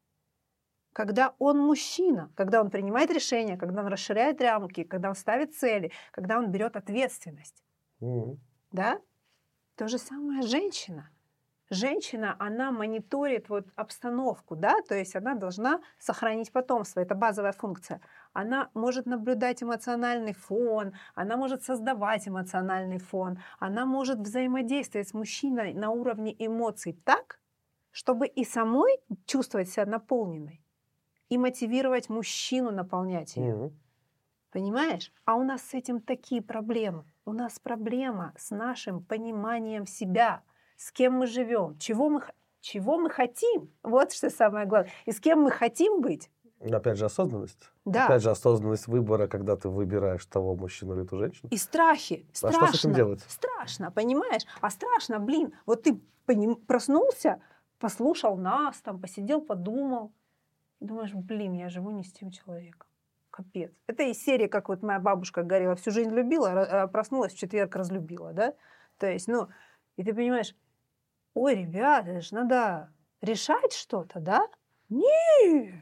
S2: когда он мужчина, когда он принимает решения, когда он расширяет рамки, когда он ставит цели, когда он берет ответственность.
S1: Мгм.
S2: Да? То же самое женщина. Женщина, она мониторит вот обстановку, да, то есть она должна сохранить потомство, это базовая функция. Она может наблюдать эмоциональный фон, она может создавать эмоциональный фон, она может взаимодействовать с мужчиной на уровне эмоций так, чтобы и самой чувствовать себя наполненной, и мотивировать мужчину наполнять ее.
S1: Мгм.
S2: Понимаешь? А у нас с этим такие проблемы. У нас проблема с нашим пониманием себя, с кем мы живем, чего мы, х- чего мы хотим. Вот что самое главное. И с кем мы хотим быть.
S1: Опять же, осознанность.
S2: Да.
S1: Опять же, осознанность выбора, когда ты выбираешь того мужчину или ту женщину.
S2: И страхи.
S1: А что
S2: Страшно.
S1: с этим делать?
S2: Страшно, понимаешь? А страшно, блин, вот ты поним- проснулся, послушал нас, там, посидел, подумал. Думаешь, блин, я живу не с тем человеком. Капец. Это из серии, как вот моя бабушка говорила, всю жизнь любила, ра- а проснулась в четверг, разлюбила, да? То есть, ну, и ты понимаешь, ой, ребята, это ж надо решать что-то, да? Не,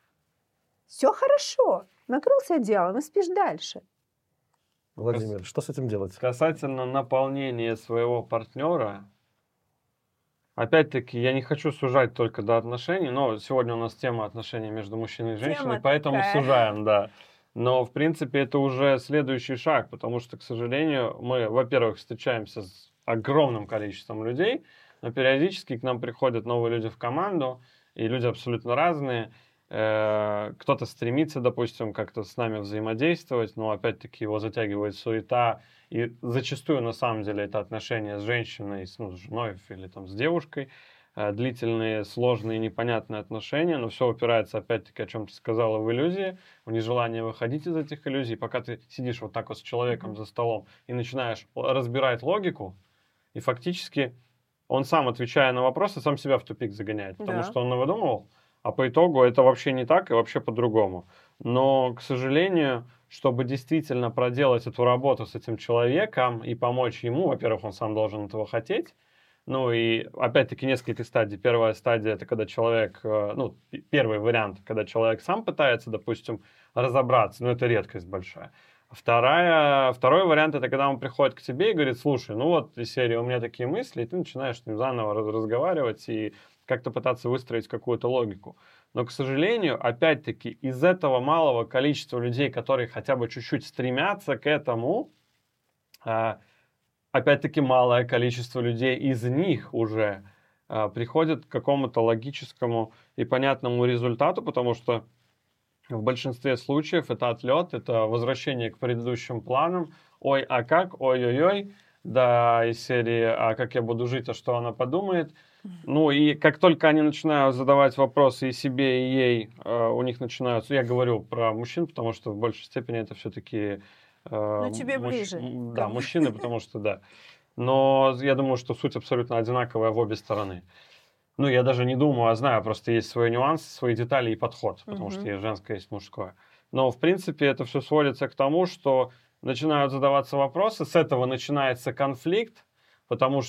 S2: все хорошо, накрылся одеялом и спишь дальше.
S1: Владимир, что с этим делать?
S3: Касательно наполнения своего партнера, Опять-таки, я не хочу сужать только до отношений, но сегодня у нас тема отношений между мужчиной и женщиной,
S2: Тема
S3: поэтому
S2: такая.
S3: сужаем, да. Но, в принципе, это уже следующий шаг, потому что, к сожалению, мы, во-первых, встречаемся с огромным количеством людей, но периодически к нам приходят новые люди в команду, и люди абсолютно разные. Э, Кто-то стремится, допустим, как-то с нами взаимодействовать, но, опять-таки, его затягивает суета, и зачастую, на самом деле, это отношения с женщиной, с, ну, с женой или там, с девушкой, э, длительные, сложные, непонятные отношения, но все упирается, опять-таки, о чем ты сказала, в иллюзии, в нежелание выходить из этих иллюзий. Пока ты сидишь вот так вот с человеком
S2: Мгм.
S3: за столом и начинаешь разбирать логику, и фактически он сам, отвечая на вопросы, сам себя в тупик загоняет, потому
S2: Да.
S3: что он навыдумывал, а по итогу это вообще не так и вообще по-другому. Но, к сожалению, чтобы действительно проделать эту работу с этим человеком и помочь ему, во-первых, он сам должен этого хотеть. Ну и опять-таки несколько стадий. Первая стадия — это когда человек, э, ну, п- первый вариант, когда человек сам пытается, допустим, разобраться, но это редкость большая. Вторая, второй вариант — это когда он приходит к тебе и говорит: слушай, ну вот из серии у меня такие мысли, и ты начинаешь с ним заново раз- разговаривать и как-то пытаться выстроить какую-то логику. Но, к сожалению, опять-таки, из этого малого количества людей, которые хотя бы чуть-чуть стремятся к этому, а, опять-таки, малое количество людей из них уже а, приходит к какому-то логическому и понятному результату, потому что в большинстве случаев это отлет, это возвращение к предыдущим планам. Ой, а как? Ой-ой-ой. Да, из серии «А как я буду жить, а что она подумает?» Ну и как только они начинают задавать вопросы и себе, и ей, э, у них начинаются... Я говорю про мужчин, потому что в большей степени это все-таки...
S2: Ну, тебе ближе
S3: Да,
S2: ко мне.
S3: мужчины, потому что да. Но я думаю, что суть абсолютно одинаковая в обе стороны. Ну, я даже не думаю, а знаю, просто есть свои нюансы, свои детали и подход, потому что
S2: Мгм.
S3: есть женское, есть мужское. Но, в принципе, это все сводится к тому, что начинают задаваться вопросы, с этого начинается конфликт, потому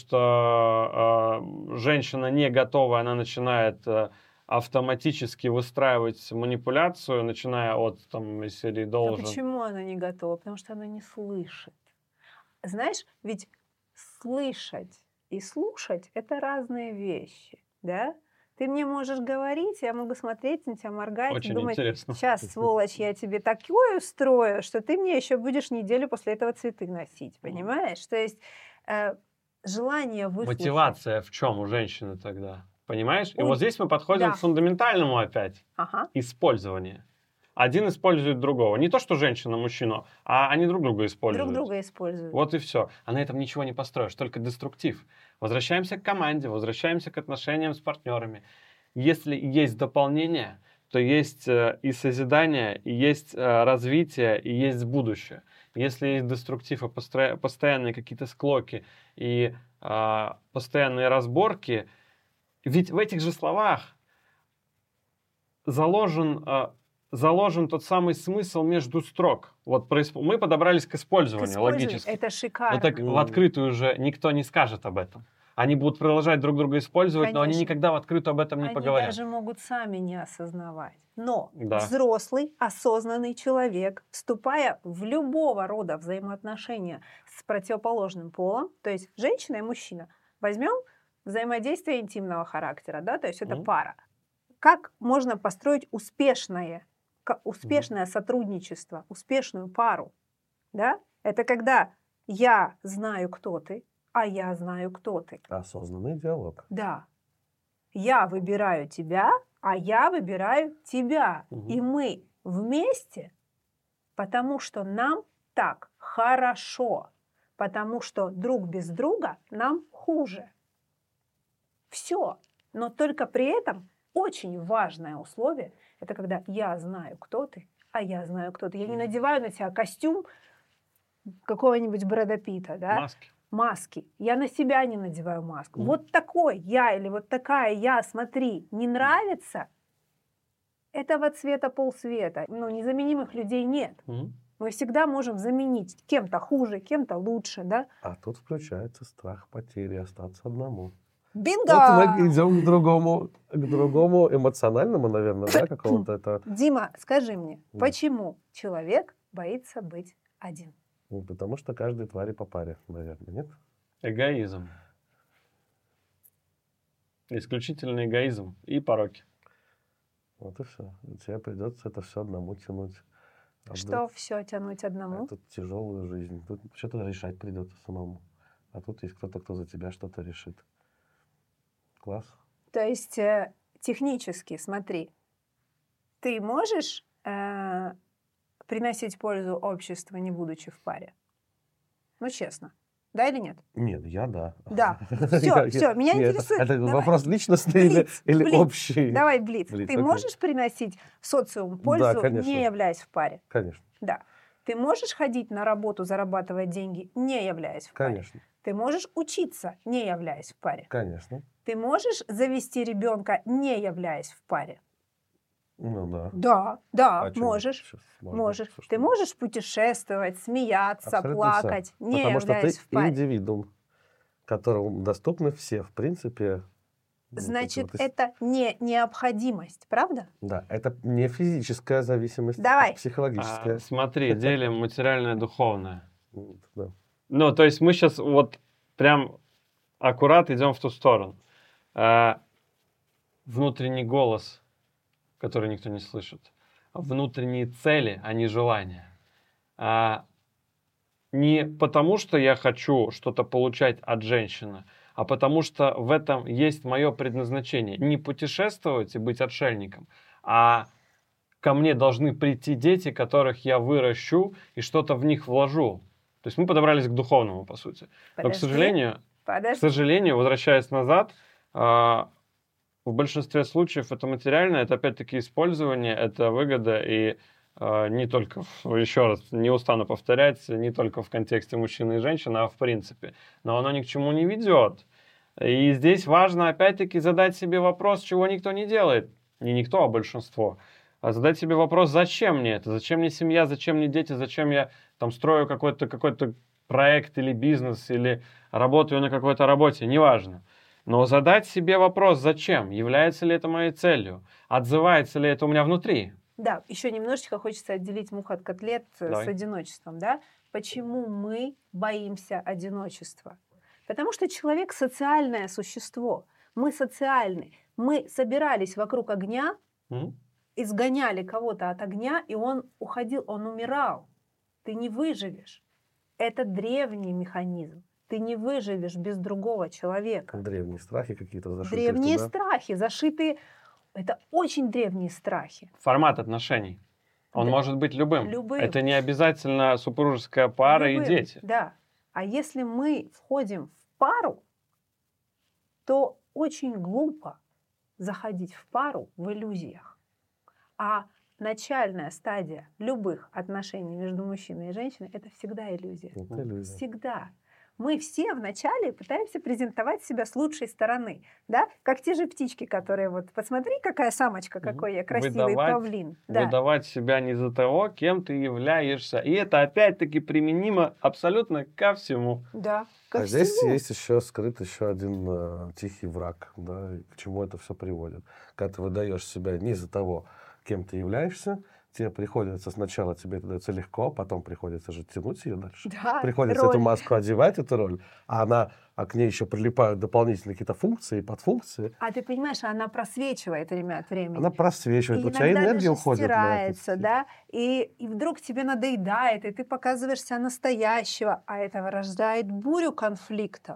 S3: что э, женщина не готова, она начинает э, автоматически выстраивать манипуляцию, начиная от там, из серии
S2: А
S3: «должен».
S2: почему она не готова? Потому что она не слышит. Знаешь, ведь слышать и слушать — это разные вещи, да? Ты мне можешь говорить, я могу смотреть на тебя, моргать и
S3: Очень
S2: думать:
S3: интересно.
S2: сейчас, сволочь, я тебе такое устрою, что ты мне еще будешь неделю после этого цветы носить, понимаешь? То есть э, желание выслушать.
S3: Мотивация в чем у женщины тогда? Понимаешь? И
S2: У-
S3: вот здесь мы подходим
S2: Да.
S3: к фундаментальному опять.
S2: Ага.
S3: Использование. Один использует другого. Не то, что женщина мужчину, а они друг друга используют.
S2: Друг друга используют.
S3: Вот и все. А на этом ничего не построишь, только деструктив. Возвращаемся к команде, возвращаемся к отношениям с партнерами. Если есть дополнение, то есть э, и созидание, и есть э, развитие, и есть будущее. Если есть деструктив и постро- постоянные какие-то склоки и э, постоянные разборки, ведь в этих же словах заложен, э, заложен тот самый смысл между строк. Вот происп- мы подобрались к
S2: К
S3: использованию
S2: использованию.
S3: логически.
S2: Это
S3: Но
S2: шикарно.
S3: так в открытую уже никто не скажет об этом. Они будут продолжать друг друга использовать, но они
S2: Конечно.
S3: никогда в открытую об этом не
S2: Они
S3: поговорят.
S2: даже могут сами не осознавать. Но
S3: Да.
S2: взрослый, осознанный человек, вступая в любого рода взаимоотношения с противоположным полом, то есть женщина и мужчина, возьмем взаимодействие интимного характера, да, то есть это
S3: Мгм.
S2: пара. Как можно построить успешное, ка- успешное сотрудничество, успешную пару? Да? Это когда я знаю, кто ты, а я знаю, кто ты.
S1: Осознанный диалог.
S2: Да. Я выбираю тебя, а я выбираю тебя.
S3: Мгм.
S2: И мы вместе, потому что нам так хорошо, потому что друг без друга нам хуже. Все. Но только при этом очень важное условие – это когда я знаю, кто ты, а я знаю, кто ты. Я не надеваю на тебя костюм какого-нибудь Брэда Питта, да?
S3: Маски.
S2: Маски. Я на себя не надеваю маску.
S3: Мгм.
S2: Вот такой я или вот такая я, смотри, не нравится, этого цвета полсвета. Ну, незаменимых людей нет.
S3: Мгм.
S2: Мы всегда можем заменить кем-то хуже, кем-то лучше, да?
S1: А тут включается страх потери, остаться одному.
S2: Бинго!
S1: Вот мы идем к другому, к другому эмоциональному, наверное, да, какого-то это.
S2: Дима, скажи мне,
S1: Да.
S2: почему человек боится быть один?
S1: Ну, потому что каждой твари по паре, наверное, нет?
S3: Эгоизм. Исключительный эгоизм и пороки.
S1: Вот и все. Тебе придется это все одному тянуть. А
S2: Что все тянуть одному?
S1: это тяжелую жизнь. Тут что-то решать придется самому. А тут есть кто-то, кто за тебя что-то решит. Класс.
S2: То есть э, технически, смотри, ты можешь э, приносить пользу обществу, не будучи в паре? Ну, честно. Да или нет?
S1: Нет, я да.
S2: Да. Все,
S1: Я-
S2: все,
S1: я-
S2: меня
S1: нет,
S2: интересует.
S1: Это
S2: Давай.
S1: вопрос личностный или,
S2: Блиц,
S1: или
S2: блиц.
S1: общий?
S2: Давай, Блиц.
S1: Блиц,
S2: Ты
S1: окей.
S2: можешь приносить в социум
S1: Да,
S2: пользу,
S1: конечно.
S2: не являясь в паре?
S1: Конечно,
S2: Да. Ты можешь ходить на работу, зарабатывать деньги, не являясь в паре?
S1: конечно,
S2: Ты можешь учиться, не являясь в паре?
S1: конечно.
S2: Ты можешь завести ребенка, не являясь в паре?
S1: Ну да.
S2: Да, да,
S1: А чё нет?
S2: можешь.
S1: Сейчас можно.
S2: Можешь.
S1: Всё, что
S2: Ты
S1: угодно.
S2: можешь путешествовать, смеяться,
S1: Абсолютно всё.
S2: плакать, не
S1: Потому что ты
S2: являясь в паре.
S1: индивидуум, которому доступны все, в принципе. вот эти
S2: Значит,
S1: вот ис-
S2: это не необходимость, правда?
S1: Да, это не физическая зависимость,
S2: Давай.
S1: а психологическая.
S3: А, смотри, делим материальное и духовное.
S1: Вот, да.
S3: Ну, то есть мы сейчас вот прям аккурат идем в ту сторону. А, внутренний голос, который никто не слышит. Внутренние цели, а не желания. А, не потому, что я хочу что-то получать от женщины, а потому что в этом есть мое предназначение. Не путешествовать и быть отшельником, а ко мне должны прийти дети, которых я выращу и что-то в них вложу. То есть мы подобрались к духовному, по сути. Но, к
S2: Подожди,
S3: сожалению, к
S2: подожди.
S3: сожалению, возвращаясь назад, а, в большинстве случаев это материальное, это опять-таки использование, это выгода, и а, не только, в- еще раз, не устану повторять, не только в контексте мужчины и женщины, а в принципе. Но оно ни к чему не ведет. И здесь важно опять-таки задать себе вопрос, чего никто не делает. Не никто, а большинство. А задать себе вопрос, зачем мне это? Зачем мне семья, зачем мне дети, зачем я там строю какой-то какой-то проект или бизнес, или работаю на какой-то работе, неважно. Но задать себе вопрос, зачем? Является ли это моей целью? Отзывается ли это у меня внутри?
S2: Да, еще немножечко хочется отделить мух от котлет э,
S3: Давай.
S2: с одиночеством, да? Почему мы боимся одиночества? Потому что человек социальное существо. Мы социальны. Мы собирались вокруг огня,
S3: М?
S2: изгоняли кого-то от огня, и он уходил, он умирал. Ты не выживешь. Это древний механизм. Ты не выживешь без другого человека.
S1: Древние страхи какие-то зашитые
S2: Древние
S1: туда.
S2: страхи, зашитые. Это очень древние страхи.
S3: Формат отношений. Он
S2: Да.
S3: может быть любым.
S2: Любым.
S3: Это не обязательно супружеская пара
S2: Любым,
S3: и дети.
S2: Да. А если мы входим в пару, то очень глупо заходить в пару в иллюзиях. А начальная стадия любых отношений между мужчиной и женщиной – это всегда иллюзия.
S1: Это иллюзия.
S2: Всегда. Мы все вначале пытаемся презентовать себя с лучшей стороны, да? Как те же птички, которые вот, посмотри, какая самочка,
S3: Мгм.
S2: какой я красивый
S3: Выдавать-
S2: павлин. Да.
S3: Выдавать себя не за того, кем ты являешься. И это опять-таки применимо абсолютно ко всему.
S2: Да. Ко
S1: А здесь
S2: всему.
S1: есть еще скрыт еще один э, тихий враг, да, и к чему это все приводит. Когда ты выдаешь себя не из-за того, кем ты являешься, тебе приходится сначала, тебе это дается легко, потом приходится же тянуть ее дальше.
S2: Да,
S1: Приходится
S2: роль.
S1: эту маску одевать, эту роль, а она, а к ней еще прилипают дополнительные какие-то функции, подфункции.
S2: А ты понимаешь, она просвечивает время от времени.
S1: Она просвечивает,
S2: И
S1: у тебя
S2: иногда
S1: энергия
S2: даже
S1: уходит на это.
S2: стирается, да, и, и вдруг тебе надоедает, и ты показываешься настоящего, а это рождает бурю конфликтов.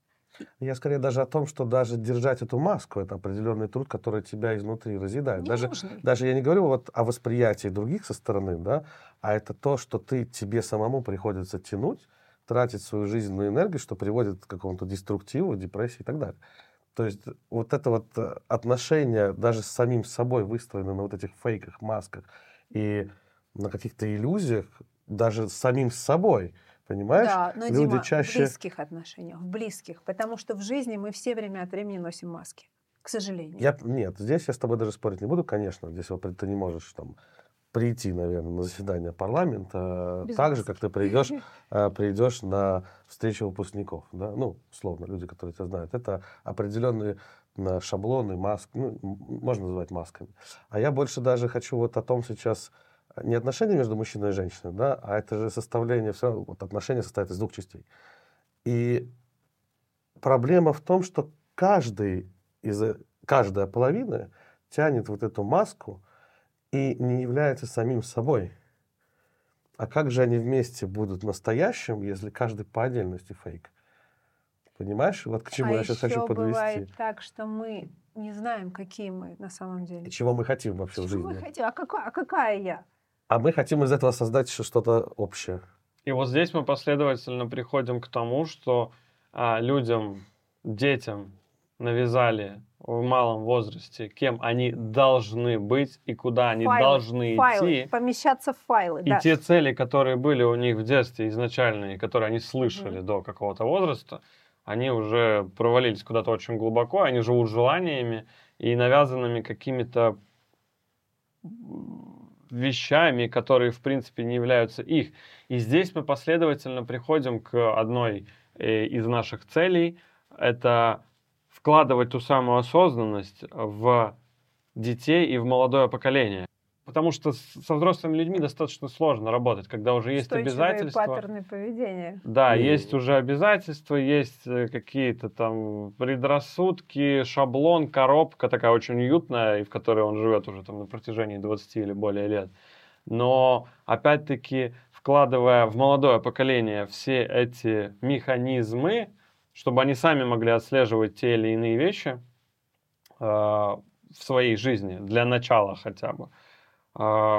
S1: Я скорее даже о том, что даже держать эту маску, это определенный труд, который тебя изнутри разъедает. Даже,
S2: Ненужный.
S1: даже я не говорю вот о восприятии других со стороны, да, а это то, что ты тебе самому приходится тянуть, тратить свою жизненную энергию, что приводит к какому-то деструктиву, депрессии и так далее. То есть вот это вот э, отношение даже с самим собой выстроено на вот этих фейках, масках и на каких-то иллюзиях, даже с самим собой, понимаешь?
S2: Да, но,
S1: Люди
S2: Дима,
S1: чаще-
S2: в близких отношениях, в близких, потому что в жизни мы все время от времени носим маски, к сожалению.
S1: Я, нет, здесь я с тобой даже спорить не буду, конечно. Здесь вот ты не можешь там прийти, наверное, на заседание парламента
S2: Без
S1: так же,
S2: маски.
S1: как ты придешь, э, придешь на встречу выпускников. Да? Ну, условно, люди, которые тебя знают. Это определенные э, шаблоны, маски, ну, м- можно называть масками. А я больше даже хочу вот о том сейчас, э, не отношения между мужчиной и женщиной, да, а это же составление, все, вот отношения состоят из двух частей. И проблема в том, что каждый из каждая половина тянет вот эту маску и не является самим собой. А как же они вместе будут настоящим, если каждый по отдельности фейк? Понимаешь, вот к чему
S2: а
S1: я сейчас хочу
S2: еще
S1: подвести.
S2: бывает так, что мы не знаем, какие мы на самом деле.
S1: И чего мы хотим вообще в
S2: Чего мы
S1: жизни.
S2: хотим? А какая, а какая я?
S1: А мы хотим из этого создать ш- что-то общее.
S3: И вот здесь мы последовательно приходим к тому, что а, людям, детям навязали в малом возрасте, кем они должны быть и куда они
S2: Файлы,
S3: должны
S2: файлы,
S3: идти.
S2: помещаться в файлы,
S3: И
S2: да.
S3: те цели, которые были у них в детстве изначальные, которые они слышали
S2: Мгм.
S3: до какого-то возраста, они уже провалились куда-то очень глубоко, они живут желаниями и навязанными какими-то вещами, которые, в принципе, не являются их. И здесь мы последовательно приходим к одной э, из наших целей. Это вкладывать ту самую осознанность в детей и в молодое поколение. Потому что с- со взрослыми людьми достаточно сложно работать, когда уже есть
S2: Устойчивые
S3: обязательства.
S2: паттерны поведения.
S3: Да,
S1: Не,
S3: есть
S1: не.
S3: уже обязательства, есть э, какие-то там предрассудки, шаблон, коробка такая очень уютная, и в которой он живет уже там на протяжении двадцати или более лет. Но, опять-таки, вкладывая в молодое поколение все эти механизмы, чтобы они сами могли отслеживать те или иные вещи э, в своей жизни, для начала хотя бы, э,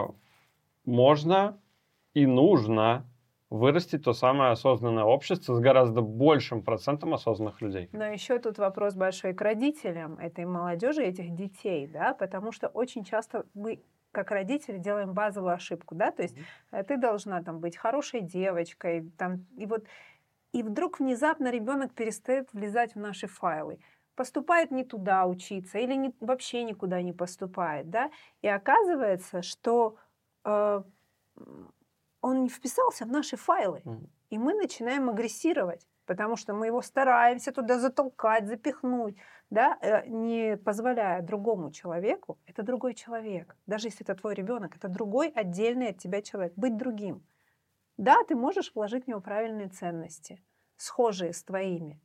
S3: можно и нужно вырастить то самое осознанное общество с гораздо большим процентом осознанных людей.
S2: Но еще тут вопрос большой к родителям этой молодежи, этих детей, да, потому что очень часто мы, как родители, делаем базовую ошибку, да, то есть э, ты должна там быть хорошей девочкой, там, и вот, и вдруг внезапно ребенок перестает влезать в наши файлы, поступает не туда учиться или не, вообще никуда не поступает, да, и оказывается, что э, м, он не вписался в наши файлы.
S3: Мгм.
S2: И мы начинаем агрессировать, потому что мы его стараемся туда затолкать, запихнуть, да, э, не позволяя другому человеку, это другой человек. Даже если это твой ребенок, это другой отдельный от тебя человек, быть другим. Да, ты можешь вложить в него правильные ценности, схожие с твоими,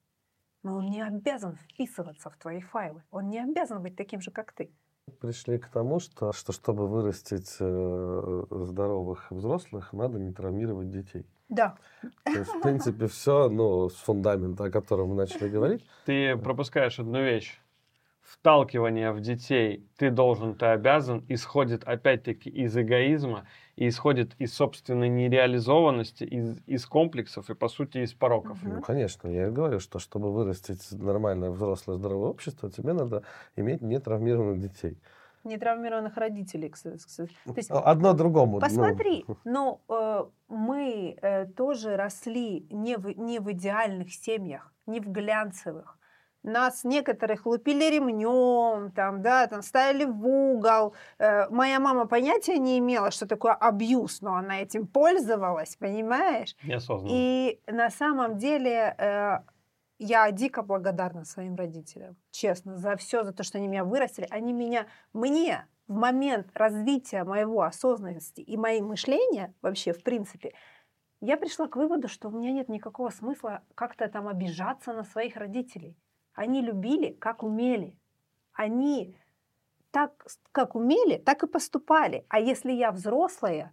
S2: но он не обязан вписываться в твои файлы. Он не обязан быть таким же, как ты.
S1: Пришли к тому, что, что чтобы вырастить э, здоровых взрослых, надо не травмировать детей.
S2: Да.
S1: То есть, в принципе, все, ну, с фундамента, о котором мы начали говорить.
S3: Ты пропускаешь одну вещь. Вталкивание в детей «ты должен, ты обязан» исходит опять-таки из эгоизма и исходит из собственной нереализованности, из, из комплексов и, по сути, из пороков.
S2: Мгм.
S1: Ну, конечно, я и говорю, что чтобы вырастить нормальное, взрослое, здоровое общество, тебе надо иметь нетравмированных детей.
S2: Нетравмированных родителей, кстати. кстати. То есть
S1: Одно другому. ну,
S2: посмотри, но э, мы э, тоже росли не в, не в идеальных семьях, не в глянцевых. Нас некоторых лупили ремнем, там, да, там, ставили в угол. Э, моя мама понятия не имела, что такое абьюз, но она этим пользовалась, понимаешь?
S3: Неосознанно.
S2: И на самом деле э, я дико благодарна своим родителям, честно, за все, за то, что они меня вырастили. Они меня, мне в момент развития моего осознанности и моего мышления, вообще, в принципе, я пришла к выводу, что у меня нет никакого смысла как-то там обижаться на своих родителей. Они любили, как умели. Они так, как умели, так и поступали. А если я взрослая,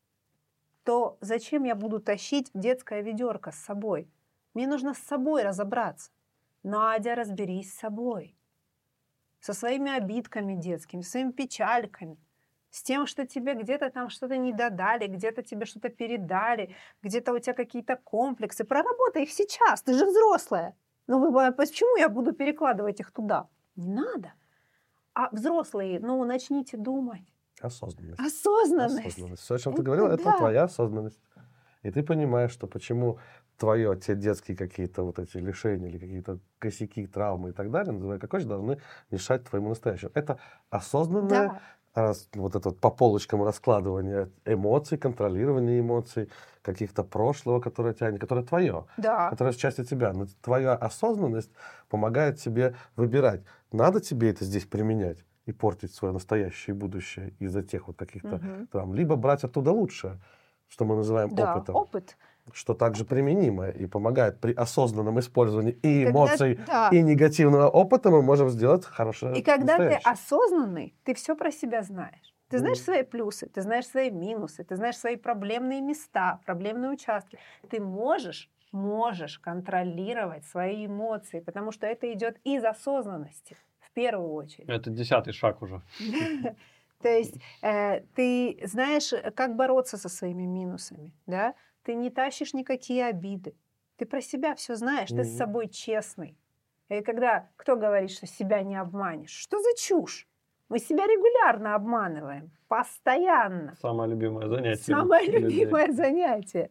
S2: то зачем я буду тащить детское ведерко с собой? Мне нужно с собой разобраться. Надя, разберись с собой. Со своими обидками детскими, своими печальками. С тем, что тебе где-то там что-то не додали, где-то тебе что-то передали, где-то у тебя какие-то комплексы. Проработай их сейчас, ты же взрослая. Ну вы- почему я буду перекладывать их туда? Не надо. А взрослые, ну начните думать.
S1: Осознанность.
S2: Осознанность.
S1: Осознанность. Все, о чем ты
S2: Это
S1: говорил, это
S2: да.
S1: твоя осознанность. И ты понимаешь, что почему твое, те детские какие-то вот эти лишения или какие-то косяки, травмы и так далее, называй как хочешь, должны мешать твоему настоящему. Это осознанное
S2: Да.
S1: раз- вот это вот по полочкам раскладывание эмоций, контролирование эмоций, каких-то прошлого, которое тянет, которое твое,
S2: Да.
S1: которое часть тебя. Но твоя осознанность помогает тебе выбирать, надо тебе это здесь применять и портить свое настоящее и будущее из-за тех вот каких-то
S2: Мгм.
S1: травм, либо брать оттуда лучшее, что мы называем
S2: Да,
S1: опытом.
S2: опыт.
S1: что также применимо и помогает при осознанном использовании и
S2: Когда-
S1: эмоций,
S2: да.
S1: и негативного опыта, мы можем сделать хорошее
S2: И когда ты
S1: настоящее.
S2: осознанный, ты все про себя знаешь. Ты знаешь
S1: Мгм.
S2: свои плюсы, ты знаешь свои минусы, ты знаешь свои проблемные места, проблемные участки. Ты можешь, можешь контролировать свои эмоции, потому что это идет из осознанности в первую очередь.
S3: Это десятый шаг уже.
S2: То есть э, ты знаешь, э, как бороться со своими минусами, да? Ты не тащишь никакие обиды. Ты про себя все знаешь, ты с
S1: Мгм.
S2: собой честный. И когда кто говорит, что себя не обманешь, что за чушь? Мы себя регулярно обманываем, постоянно.
S3: Самое любимое занятие
S2: Самое
S3: людей.
S2: любимое занятие.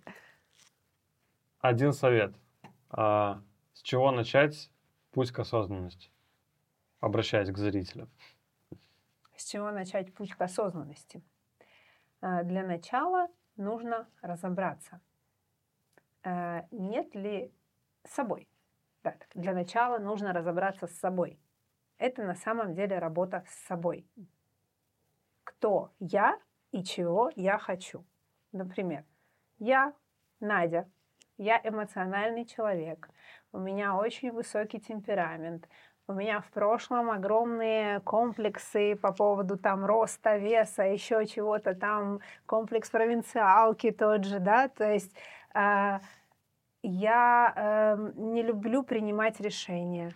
S3: Один совет. А, с чего начать путь к осознанности? Обращаясь к зрителям.
S2: С чего начать путь к осознанности? А, Для начала нужно разобраться, э, нет ли с собой. Да, так, для начала нужно разобраться с собой. Это на самом деле работа с собой. Кто я и чего я хочу. Например, я Надя, я эмоциональный человек, у меня очень высокий темперамент, у меня в прошлом огромные комплексы по поводу там роста, веса, еще чего-то там, комплекс провинциалки тот же, да, то есть э, я э, не люблю принимать решения.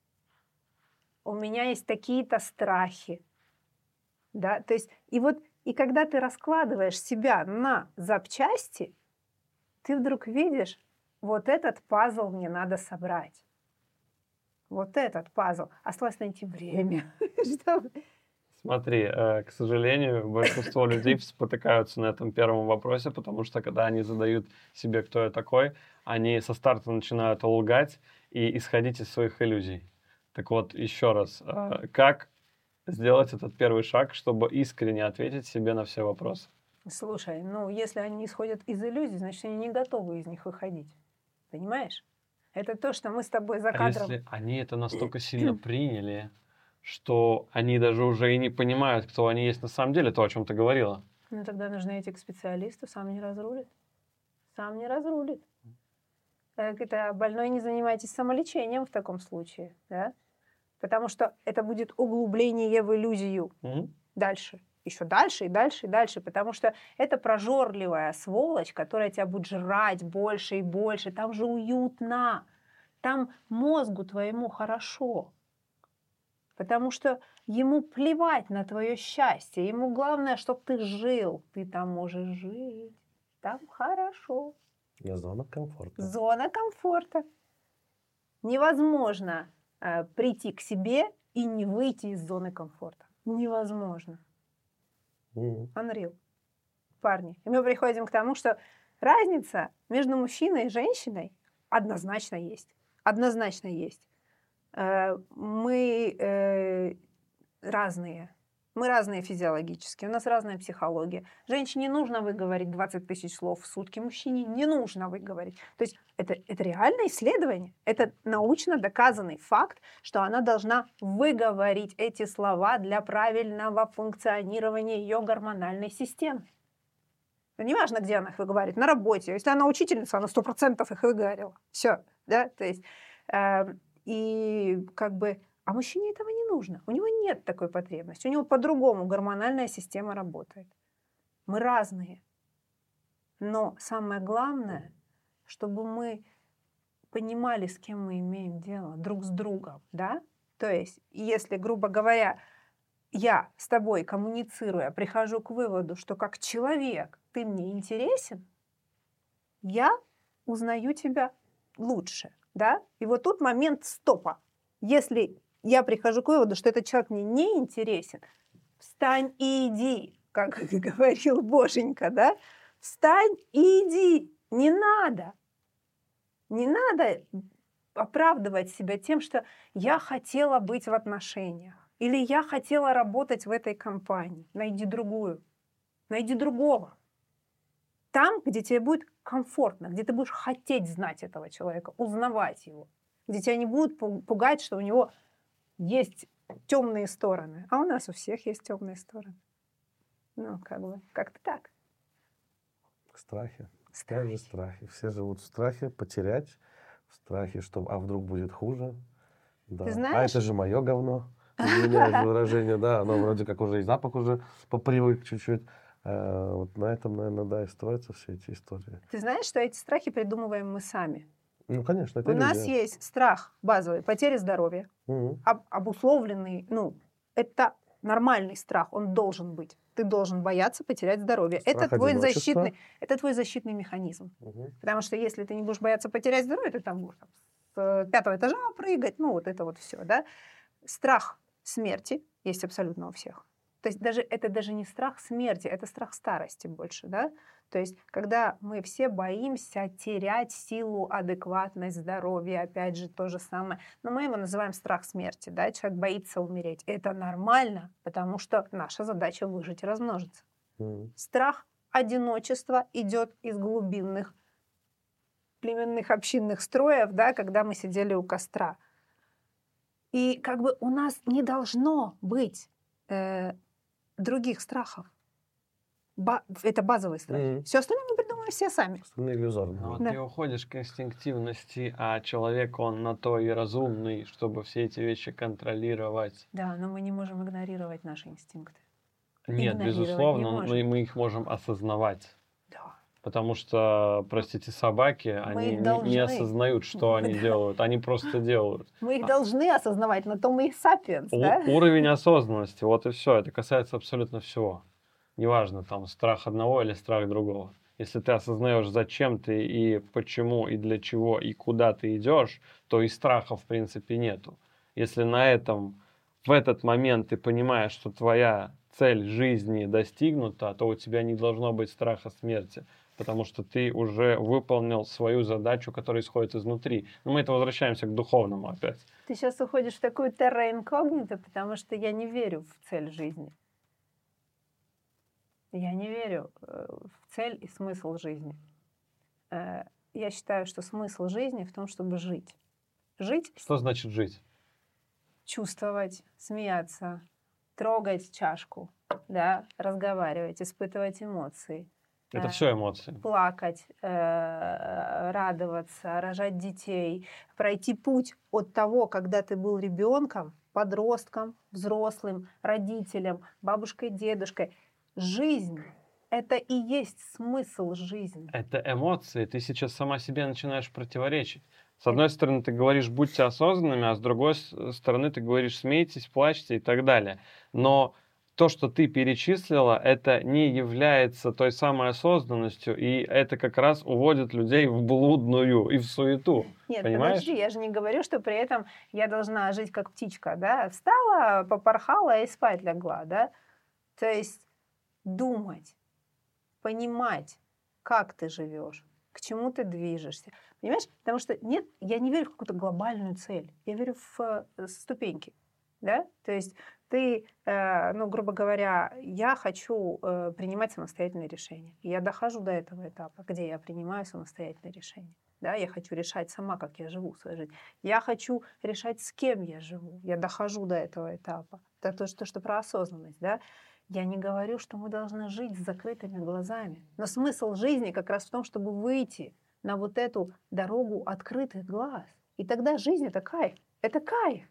S2: У меня есть такие-то страхи, да, то есть и вот и когда ты раскладываешь себя на запчасти, ты вдруг видишь, вот этот пазл мне надо собрать, вот этот пазл, осталось найти время, чтобы...
S3: Смотри, э, к сожалению, большинство людей спотыкаются на этом первом вопросе, потому что когда они задают себе, кто я такой, они со старта начинают лгать и исходить из своих иллюзий. Так вот, еще раз, э, как сделать этот первый шаг, чтобы искренне ответить себе на все вопросы?
S2: Слушай, ну если они исходят из иллюзий, значит они не готовы из них выходить, понимаешь? Это то, что мы с тобой за
S3: А
S2: кадром...
S3: если они это настолько сильно приняли, что они даже уже и не понимают, кто они есть на самом деле, то, о чем ты говорила.
S2: Ну тогда нужно идти к специалисту, сам не разрулит. Сам не разрулит. Так это больной, не занимайтесь самолечением в таком случае, да? Потому что это будет углубление в иллюзию
S3: Мгм.
S2: дальше. Еще дальше и дальше и дальше, потому что это прожорливая сволочь, которая тебя будет жрать больше и больше. Там же уютно, там мозгу твоему хорошо, потому что ему плевать на твое счастье, ему главное, чтобы ты жил, ты там можешь жить, там хорошо.
S1: Зона комфорта.
S2: Зона комфорта. Невозможно э, прийти к себе и не выйти из зоны комфорта. Невозможно.
S1: Мгм.
S2: Unreal. Парни. И мы приходим к тому, что разница между мужчиной и женщиной однозначно есть. Однозначно есть. Э, Мы э, разные. Мы разные физиологически, у нас разная психология. Женщине нужно выговорить двадцать тысяч слов в сутки, мужчине не нужно выговорить. То есть это, это реальное исследование, это научно доказанный факт, что она должна выговорить эти слова для правильного функционирования ее гормональной системы. Ну, неважно, где она их выговаривает, на работе. Если она учительница, она сто процентов их выговорила. Все, да, то есть... э, и как бы... А мужчине этого не нужно. У него нет такой потребности. У него по-другому гормональная система работает. Мы разные. Но самое главное, чтобы мы понимали, с кем мы имеем дело, друг с другом, да? То есть, если, грубо говоря, я с тобой, коммуницируя, прихожу к выводу, что как человек ты мне интересен, я узнаю тебя лучше, да? И вот тут момент стопа. Если я прихожу к выводу, что этот человек мне не интересен, встань и иди, как говорил Боженька, да? Встань и иди, не надо. Не надо оправдывать себя тем, что я хотела быть в отношениях или я хотела работать в этой компании. Найди другую, найди другого. Там, где тебе будет комфортно, где ты будешь хотеть знать этого человека, узнавать его, где тебя не будут пугать, что у него есть темные стороны. А у нас у всех есть темные стороны. Ну, как бы, как-то так.
S1: Страхи. Опять же страхи. Все живут в страхе потерять, в страхе, что а вдруг будет хуже. Да.
S2: Ты
S1: А
S2: знаешь,
S1: это же мое говно. Извиняюсь за выражение, да, оно вроде как уже и запах уже попривык чуть-чуть. А, вот на этом, наверное, да, и строятся все эти истории.
S2: ты знаешь, что эти страхи придумываем мы сами.
S1: Ну, конечно, это
S2: У нас
S1: иллюзия.
S2: есть страх базовый, потери здоровья,
S1: Мгм.
S2: об- обусловленный, ну, это нормальный страх, он должен быть. Ты должен бояться потерять здоровье. Это
S1: Страх
S2: твой
S1: одиночества.
S2: защитный, это твой защитный механизм.
S1: Мгм.
S2: Потому что если ты не будешь бояться потерять здоровье, ты там будешь там, с э, пятого этажа прыгать, ну вот это вот все, да. Страх смерти есть абсолютно у всех. То есть даже, это даже не страх смерти, это страх старости больше, да. То есть когда мы все боимся терять силу, адекватность, здоровье, опять же то же самое, но мы его называем страх смерти, да, человек боится умереть. Это нормально, потому что наша задача выжить и размножиться.
S1: Мгм.
S2: Страх одиночества идет из глубинных племенных общинных строев, да, когда мы сидели у костра. И как бы у нас не должно быть э, других страхов. Ба- это базовые страхи.
S1: Мгм.
S2: Все остальное мы придумаем все сами.
S1: Остальные иллюзорные.
S3: Ну, вот
S2: Да.
S3: ты уходишь к инстинктивности, а человек, он на то и разумный, чтобы все эти вещи контролировать.
S2: Да, но мы не можем игнорировать наши инстинкты.
S3: Нет,
S2: Игнорировать не
S3: безусловно,
S2: можем.
S3: мы, мы их можем осознавать.
S2: Да.
S3: Потому что, простите, собаки,
S2: Мы
S3: они
S2: их
S3: не, не
S2: должны.
S3: осознают, что они
S2: Да.
S3: делают. Они просто делают.
S2: Мы их
S3: А-
S2: должны осознавать, но то мы и сапиенс,
S3: У-
S2: да?
S3: Уровень осознанности, вот и все. Это касается абсолютно всего. Неважно, там, страх одного или страх другого. Если ты осознаешь, зачем ты и почему, и для чего, и куда ты идешь, то и страха, в принципе, нету. Если на этом, в этот момент ты понимаешь, что твоя цель жизни достигнута, то у тебя не должно быть страха смерти, потому что ты уже выполнил свою задачу, которая исходит изнутри. Но мы это возвращаемся к духовному опять.
S2: Ты сейчас уходишь в такую терра инкогнито, потому что я не верю в цель жизни. Я не верю э, в цель и смысл жизни. Э, Я считаю, что смысл жизни в том, чтобы жить. Жить,
S3: Что значит жить?
S2: чувствовать, смеяться, трогать чашку, да, разговаривать, испытывать эмоции,
S3: Это
S2: э,
S3: все эмоции.
S2: плакать, э, радоваться, рожать детей, пройти путь от того, когда ты был ребенком, подростком, взрослым, родителем, бабушкой, дедушкой. Жизнь — это и есть смысл жизни.
S3: Это эмоции. Ты сейчас сама себе начинаешь противоречить. С одной стороны, ты говоришь, будьте осознанными, а с другой с- стороны, ты говоришь, смейтесь, плачьте и так далее. Но то, что ты перечислила, это не является той самой осознанностью, и это как раз уводит людей в блудную и в суету.
S2: Нет,
S3: Понимаешь?
S2: подожди, я же не говорю, что при этом я должна жить как птичка, да? Встала, попорхала и спать легла, да? То есть думать, понимать, как ты живешь, к чему ты движешься. Понимаешь? Потому что нет, я не верю в какую-то глобальную цель. Я верю в э, ступеньки. Да? То есть ты, э, ну, грубо говоря, я хочу э, принимать самостоятельные решения. И я дохожу до этого этапа, где я принимаю самостоятельные решения. Да? Я хочу решать сама, как я живу свою жизнь. Я хочу решать, с кем я живу. Я дохожу до этого этапа. Это то, что, что про осознанность. Да? Я не говорю, что мы должны жить с закрытыми глазами. Но смысл жизни как раз в том, чтобы выйти на вот эту дорогу открытых глаз. И тогда жизнь — это кайф. Это кайф.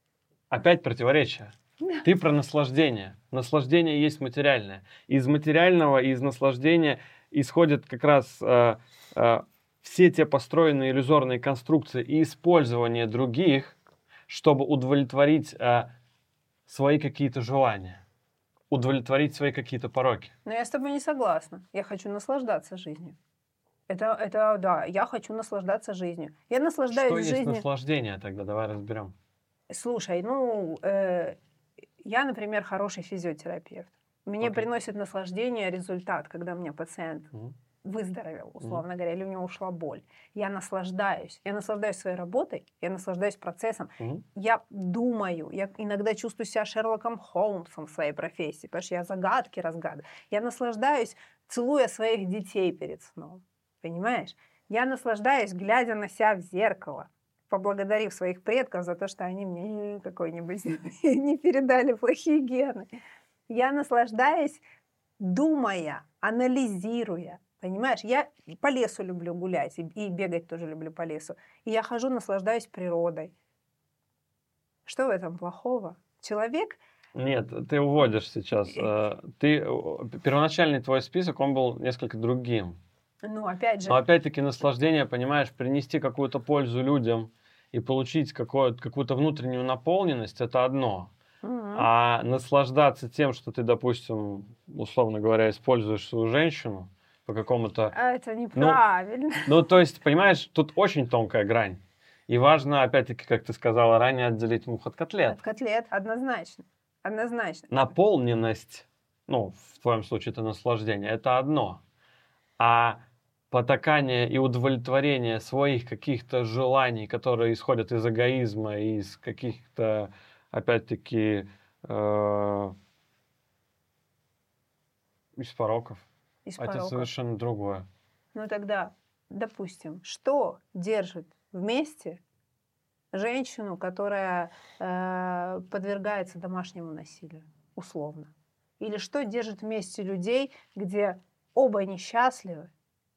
S3: Опять противоречие. Ты про наслаждение. Наслаждение есть материальное. Из материального и из наслаждения исходят как раз э, э, все те построенные иллюзорные конструкции и использование других, чтобы удовлетворить э, свои какие-то желания, удовлетворить свои какие-то пороки.
S2: Но я с тобой не согласна. Я хочу наслаждаться жизнью. Это, это да, я хочу наслаждаться жизнью. Я наслаждаюсь
S3: Что есть
S2: жизнью.
S3: наслаждение тогда? Давай разберем.
S2: Слушай, ну, э, я, например, хороший физиотерапевт. Мне
S3: Окей.
S2: приносит наслаждение результат, когда у меня пациент
S3: Мгм.
S2: выздоровел, условно говоря, или у него ушла боль. Я наслаждаюсь. Я наслаждаюсь своей работой, я наслаждаюсь процессом.
S3: Мгм.
S2: Я думаю, я иногда чувствую себя Шерлоком Холмсом в своей профессии, потому что я загадки разгадываю. Я наслаждаюсь, целуя своих детей перед сном. Понимаешь? Я наслаждаюсь, глядя на себя в зеркало, поблагодарив своих предков за то, что они мне какой-нибудь не передали плохие гены. Я наслаждаюсь, думая, анализируя, Понимаешь, я по лесу люблю гулять и, и бегать тоже люблю по лесу. И я хожу, наслаждаюсь природой. Что в этом плохого? Человек...
S3: Нет, ты уводишь сейчас. э, Ты, э, первоначальный твой список, он был несколько другим.
S2: Ну, опять же,
S3: Но опять-таки наслаждение, понимаешь, принести какую-то пользу людям и получить какое- какую-то внутреннюю наполненность, это одно.
S2: мгм.
S3: А наслаждаться тем, что ты, допустим, условно говоря, используешь свою женщину по какому-то...
S2: А это неправильно.
S3: Ну, то есть, понимаешь, тут очень тонкая грань. И важно, опять-таки, как ты сказала ранее, отделить мух от котлет.
S2: От котлет, однозначно. Однозначно.
S3: Наполненность, ну, в твоем случае это наслаждение, это одно. А потакание и удовлетворение своих каких-то желаний, которые исходят из эгоизма, из каких-то, опять-таки, э, из пороков,
S2: Из
S3: это
S2: пороков.
S3: совершенно другое.
S2: Ну тогда, допустим, что держит вместе женщину, которая э, подвергается домашнему насилию, условно? Или что держит вместе людей, где оба несчастливы,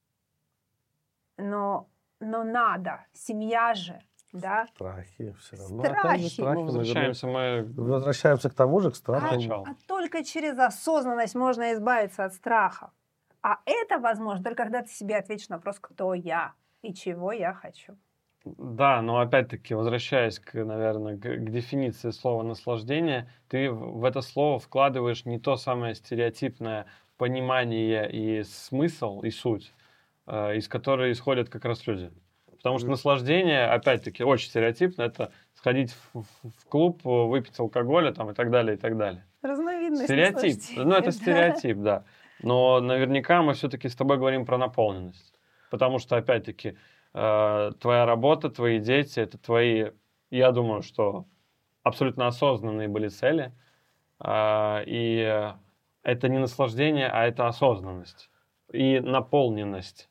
S2: но, но надо, семья же, да?
S1: Страхи все равно. Опять же,
S2: Страхи.
S1: страхи.
S3: Ну, возвращаемся мы
S1: Возвращаемся к тому же, к
S3: к
S1: страхам.
S2: А,
S3: началу.
S2: а только через осознанность можно избавиться от страха. А это возможно только когда ты себе ответишь на вопрос, кто я и чего я хочу.
S3: Да, но опять-таки, возвращаясь, к, наверное, к, к дефиниции слова наслаждение, ты в в это слово вкладываешь не то самое стереотипное понимание и смысл, и суть, э, из которой исходят как раз люди. Потому что
S1: Мгм.
S3: наслаждение, опять-таки, очень стереотипно, это сходить в, в- в клуб, выпить алкоголя там, и так далее, и так далее.
S2: Разновидность
S3: Стереотип.
S2: наслаждения,
S3: Ну, это
S2: да.
S3: стереотип, да. Но наверняка мы все-таки с тобой говорим про наполненность. Потому что, опять-таки, э, твоя работа, твои дети, это твои, я думаю, что абсолютно осознанные были цели. А, и э, это не наслаждение, а это осознанность и наполненность.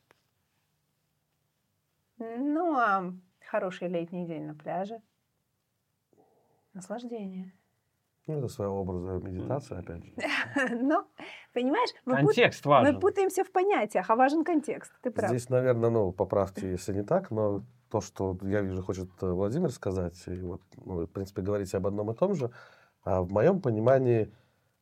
S2: Ну, а хороший летний день на пляже. Наслаждение.
S1: Ну, это своего образа медитация, опять же.
S2: Но, понимаешь, мы, пут-
S3: Контекст
S2: мы
S3: важен.
S2: путаемся в понятиях, а важен контекст. Ты прав.
S1: Здесь, наверное, ну, поправьте, если не так, но то, что я вижу, хочет э, Владимир сказать, и вот, ну, в принципе, говорить об одном и том же, а в моем понимании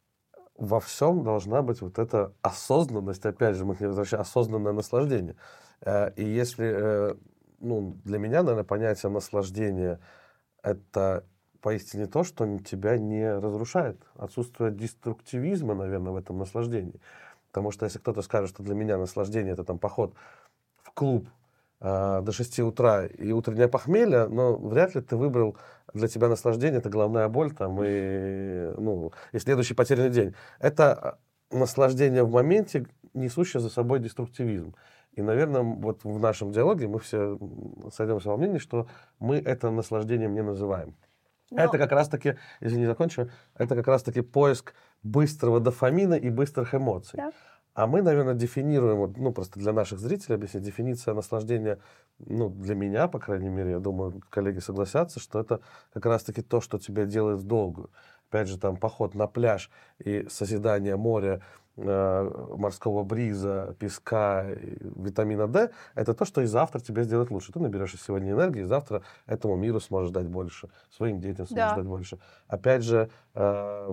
S1: во всем должна быть вот эта осознанность, опять же, мы к ней возвращаемся, осознанное наслаждение. Э, И если, э, ну, для меня, наверное, понятие наслаждения — это поистине то, что тебя не разрушает. Отсутствие деструктивизма, наверное, в этом наслаждении. Потому что если кто-то скажет, что для меня наслаждение — это там поход в клуб э, до шести утра и утреннее похмелье, но вряд ли ты выбрал для тебя наслаждение, это головная боль там и, ну, и следующий потерянный день. Это наслаждение в моменте, несущее за собой деструктивизм. И, наверное, вот в нашем диалоге мы все сойдемся во мнении, что мы это наслаждением не называем.
S2: Но
S1: Это как раз-таки, если не закончу, это как раз-таки поиск быстрого дофамина и быстрых эмоций.
S2: да.
S1: А мы, наверное, дефинируем, вот, ну, просто для наших зрителей объяснить, дефиниция наслаждения, ну, для меня, по крайней мере, я думаю, коллеги согласятся, что это как раз-таки то, что тебя делает в долгую. Опять же, там, поход на пляж и созидание моря, э, морского бриза, песка, и витамина D, это то, что и завтра тебе сделает лучше. Ты наберешься сегодня энергии, и завтра этому миру сможешь дать больше, своим детям сможешь
S2: Да.
S1: дать больше. Опять же, э,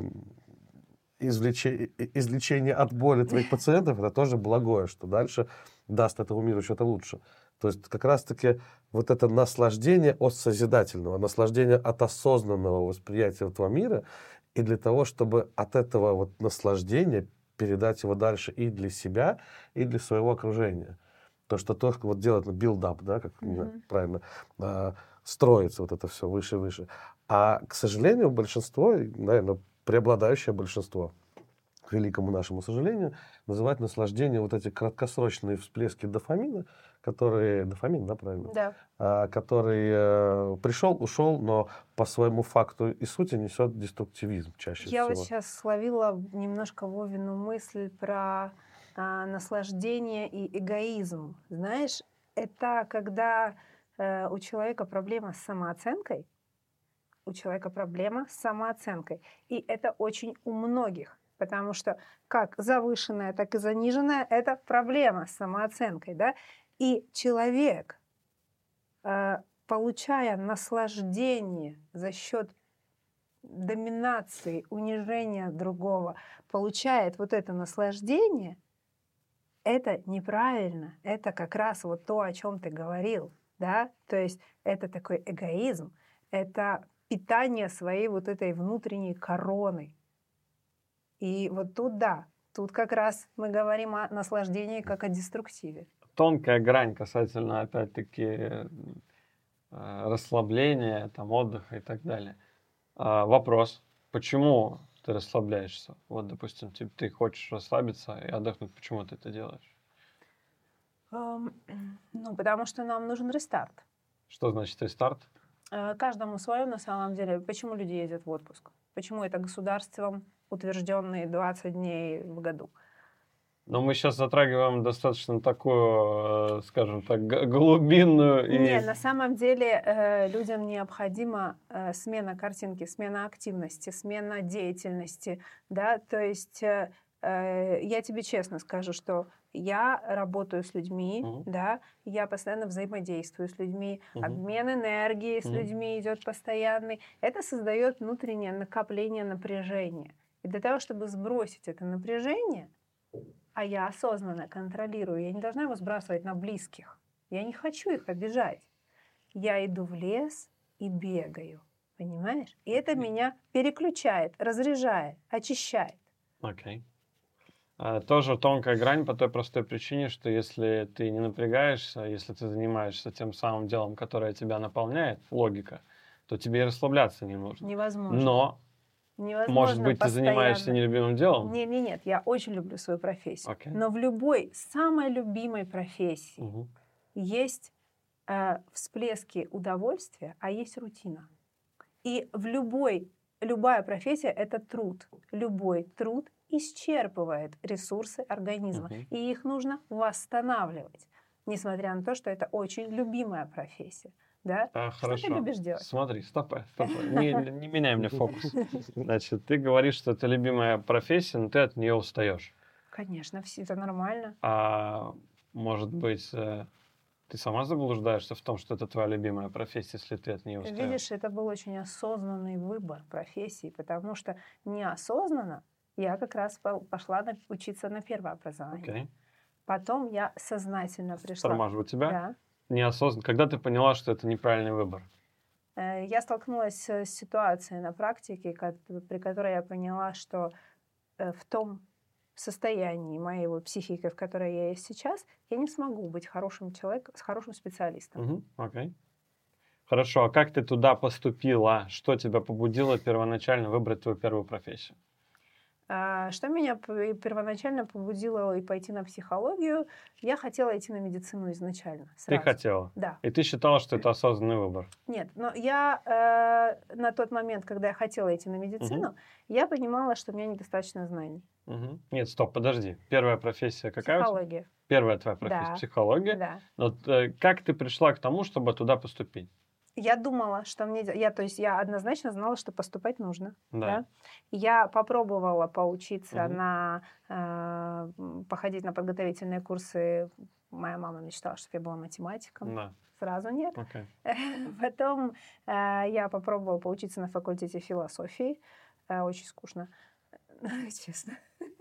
S1: извлече- и- излечение от боли твоих пациентов — это тоже благое, что дальше даст этому миру что-то лучше. То есть как раз-таки вот это наслаждение от созидательного, наслаждение от осознанного восприятия этого мира, и для того, чтобы от этого вот наслаждения передать его дальше и для себя, и для своего окружения. То, что то, вот делать build-up, да, как не знаю,
S2: Мгм.
S1: правильно, а, строится вот это все выше и выше. А, к сожалению, большинство, наверное, преобладающее большинство, к великому нашему сожалению, называют наслаждение вот эти краткосрочные всплески дофамина, которые... Дофамин, да, правильно?
S2: Да.
S1: А, который э, пришел, ушел, но по своему факту и сути несет деструктивизм чаще
S2: Я вот
S1: всего.
S2: сейчас словила немножко Вовину мысль про а, наслаждение и эгоизм. Знаешь, это когда э, у человека проблема с самооценкой, у человека проблема с самооценкой. И это очень у многих. Потому что как завышенная, так и заниженная – это проблема с самооценкой. Да? И человек, э, получая наслаждение за счет доминации, унижения другого, получает вот это наслаждение, это неправильно. Это как раз вот то, о чем ты говорил. Да? То есть это такой эгоизм, это питание своей вот этой внутренней короны. И вот тут да, тут как раз мы говорим о наслаждении как о деструктиве.
S3: Тонкая грань касательно, опять-таки, э, расслабления, там, отдыха и так далее. А, вопрос, почему ты расслабляешься? Вот, допустим, ты, ты хочешь расслабиться и отдохнуть, почему ты это делаешь?
S2: Эм, Ну, потому что нам нужен рестарт.
S3: Что значит рестарт?
S2: Э, Каждому свое на самом деле. Почему люди ездят в отпуск? Почему это государством утвержденные двадцать дней в году?
S3: Но мы сейчас затрагиваем достаточно такую, э, скажем так, г- глубинную и...
S2: Не, на самом деле э, людям необходима э, смена картинки, смена активности, смена деятельности, да, то есть э, э, я тебе честно скажу, что я работаю с людьми,
S3: Мгм.
S2: да, я постоянно взаимодействую с людьми,
S3: Мгм.
S2: обмен энергией с
S3: Мгм.
S2: людьми идет постоянный, это создает внутреннее накопление напряжения. И для того, чтобы сбросить это напряжение, а я осознанно контролирую, я не должна его сбрасывать на близких. Я не хочу их обижать. Я иду в лес и бегаю, понимаешь? И это меня переключает, разряжает, очищает.
S3: Окей. А, тоже тонкая грань по той простой причине, что если ты не напрягаешься, если ты занимаешься тем самым делом, которое тебя наполняет, логика, то тебе и расслабляться не нужно.
S2: Невозможно.
S3: Но,
S2: Невозможно
S3: может быть, ты занимаешься
S2: постоянно.
S3: нелюбимым делом?
S2: Не, не, нет, я очень люблю свою профессию.
S3: Окей.
S2: Но в любой самой любимой профессии
S3: Мгм.
S2: есть э, всплески удовольствия, а есть рутина. И в любой, любая профессия – это труд. Любой труд исчерпывает ресурсы организма,
S3: Мгм.
S2: и их нужно восстанавливать, несмотря на то, что это очень любимая профессия. Да?
S3: А,
S2: Что
S3: хорошо.
S2: ты любишь делать?
S3: Смотри, стопэ, стопэ. Не, не меняй мне фокус. Значит, ты говоришь, что это любимая профессия, но ты от нее устаешь.
S2: Конечно, все это нормально.
S3: А может быть, э, ты сама заблуждаешься в том, что это твоя любимая профессия, если ты от нее устаешь?
S2: Видишь, это был очень осознанный выбор профессии, потому что неосознанно я как раз по- пошла на- учиться на первое образование.
S3: Окей.
S2: Потом я сознательно пришла.
S3: Тормажу тебя.
S2: Да.
S3: Неосознанно. Когда ты поняла, что это неправильный выбор?
S2: Э, Я столкнулась с ситуацией на практике, ко- при которой я поняла, что э, в том состоянии моей вот психики, в которой я есть сейчас, я не смогу быть хорошим человеком, с хорошим специалистом.
S3: Угу. Окей. Хорошо, а как ты туда поступила? Что тебя побудило первоначально выбрать твою первую профессию?
S2: А, Что меня п- первоначально побудило и пойти на психологию, я хотела идти на медицину изначально.
S3: Ты
S2: Сразу.
S3: хотела?
S2: Да.
S3: И ты считала, что это осознанный выбор?
S2: Нет, но я э, на тот момент, когда я хотела идти на медицину, я понимала, что у меня недостаточно знаний.
S3: Угу. Нет, стоп, подожди. Первая профессия какая у тебя?
S2: Психология.
S3: Первая твоя профессия
S2: Да.
S3: психология.
S2: Да.
S3: Но э, как ты пришла к тому, чтобы туда поступить?
S2: Я думала, что мне... де- Я, то есть я однозначно знала, что поступать нужно.
S3: Да.
S2: Да? Я попробовала поучиться
S3: Мгм.
S2: на... э, м, походить на подготовительные курсы. Моя мама мечтала, чтобы я была математиком.
S3: Да.
S2: Сразу нет.
S3: Окей.
S2: Потом э, я попробовала поучиться на факультете философии. Э, очень скучно, честно.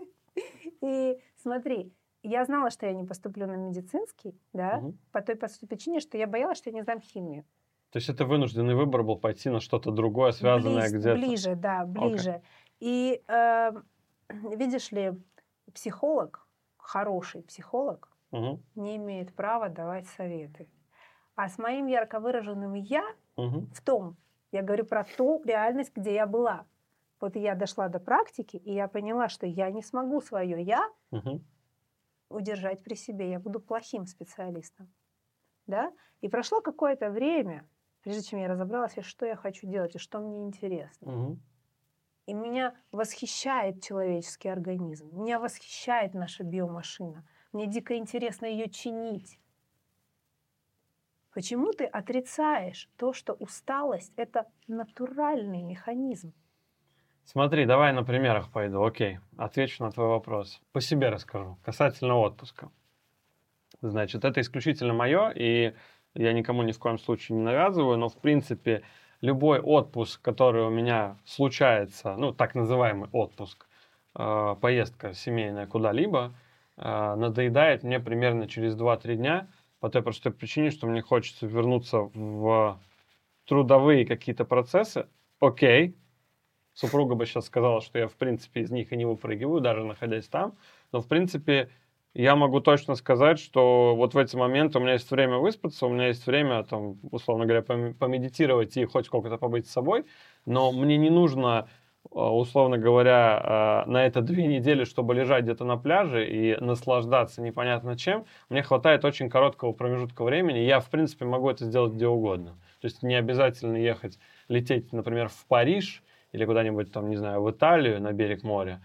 S2: И смотри, я знала, что я не поступлю на медицинский, да,
S3: Мгм.
S2: по той простой причине, что я боялась, что я не сдам химию.
S3: То есть это вынужденный выбор был пойти на что-то другое, связанное
S2: Близ-
S3: где-то.
S2: Ближе, да, ближе. И э, видишь ли, психолог, хороший психолог,
S3: Мгм.
S2: не имеет права давать советы. А с моим ярко выраженным «я»
S3: Мгм.
S2: в том, я говорю про ту реальность, где я была. Вот я дошла до практики, и я поняла, что я не смогу свое «я»
S3: Мгм.
S2: удержать при себе, я буду плохим специалистом. Да? И прошло какое-то время, прежде чем я разобралась, что я хочу делать и что мне интересно.
S3: Мгм.
S2: И меня восхищает человеческий организм, меня восхищает наша биомашина. Мне дико интересно ее чинить. Почему ты отрицаешь то, что усталость – это натуральный механизм?
S3: Смотри, давай на примерах пойду. Окей, отвечу на твой вопрос. По себе расскажу. Касательно отпуска. Значит, это исключительно мое, и я никому ни в коем случае не навязываю, но, в принципе, любой отпуск, который у меня случается, ну, так называемый отпуск, э, поездка семейная куда-либо, э, надоедает мне примерно через два-три дня, по той простой причине, что мне хочется вернуться в трудовые какие-то процессы. Окей, супруга бы сейчас сказала, что я, в принципе, из них и не выпрыгиваю, даже находясь там, но, в принципе, я могу точно сказать, что вот в эти моменты у меня есть время выспаться, у меня есть время, там, условно говоря, помедитировать и хоть сколько-то побыть с собой, но мне не нужно, условно говоря, на это две недели, чтобы лежать где-то на пляже и наслаждаться непонятно чем. Мне хватает очень короткого промежутка времени, я, в принципе, могу это сделать где угодно. То есть не обязательно ехать, лететь, например, в Париж или куда-нибудь там, не знаю, в Италию на берег моря,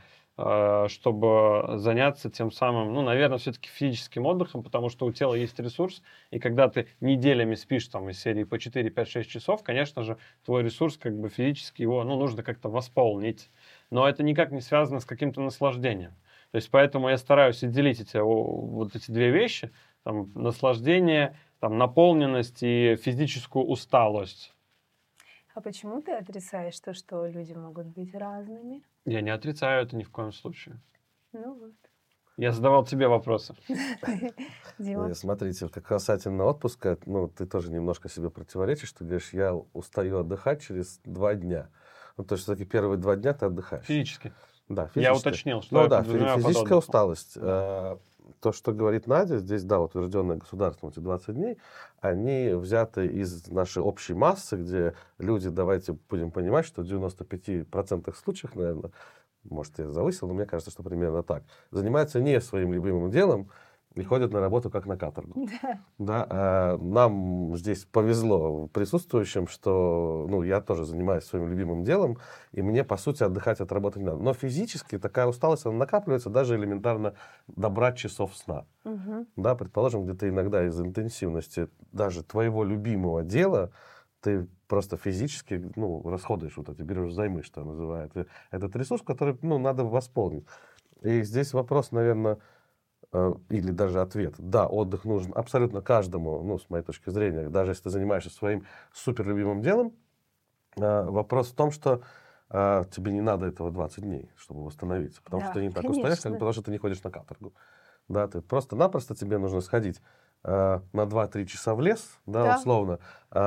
S3: чтобы заняться тем самым, ну, наверное, все-таки физическим отдыхом, потому что у тела есть ресурс, и когда ты неделями спишь там из серии по четыре, пять, шесть часов, конечно же, твой ресурс как бы физически его, ну, нужно как-то восполнить. Но это никак не связано с каким-то наслаждением. То есть поэтому я стараюсь отделить эти, вот эти две вещи, там, наслаждение, там, наполненность и физическую усталость.
S2: А почему ты отрицаешь то, что люди могут быть разными?
S3: Я не отрицаю это ни в коем случае.
S2: Ну вот.
S3: Я задавал тебе вопросы.
S2: Дима.
S1: Смотрите, как касательно отпуска, ну, ты тоже немножко себе противоречишь. Ты говоришь, я устаю отдыхать через два дня. Ну, то есть, все-таки первые два дня ты отдыхаешь.
S3: Физически.
S1: Да, физически.
S3: Я уточнил, что
S1: ну,
S3: я
S1: да,
S3: подразумеваю под
S1: физическая
S3: отдыхом.
S1: усталость. Да. То, что говорит Надя, здесь, да, утвержденное государством эти двадцать дней, они взяты из нашей общей массы, где люди, давайте будем понимать, что в девяноста пяти процентах случаев, наверное, может, я завысил, но мне кажется, что примерно так, занимаются не своим любимым делом и ходят на работу как на каторгу.
S2: Да.
S1: Да, а нам здесь повезло присутствующим, что, ну, я тоже занимаюсь своим любимым делом, и мне, по сути, отдыхать от работы не надо. Но физически такая усталость, она накапливается даже элементарно добрать часов сна.
S2: Угу.
S1: Да, предположим, где-то иногда из интенсивности даже твоего любимого дела ты просто физически, ну, расходуешь вот эти, берешь займы, что называют. Этот ресурс, который, ну, надо восполнить. И здесь вопрос, наверное, или даже ответ. Да, отдых нужен абсолютно каждому, ну, с моей точки зрения, даже если ты занимаешься своим суперлюбимым делом. Вопрос в том, что тебе не надо этого двадцать дней, чтобы восстановиться. Потому
S2: Да,
S1: что ты не так
S2: конечно.
S1: устаешь, как, потому что ты не ходишь на каторгу. Да, ты просто-напросто тебе нужно сходить на два-три часа в лес, да,
S2: Да.
S1: условно.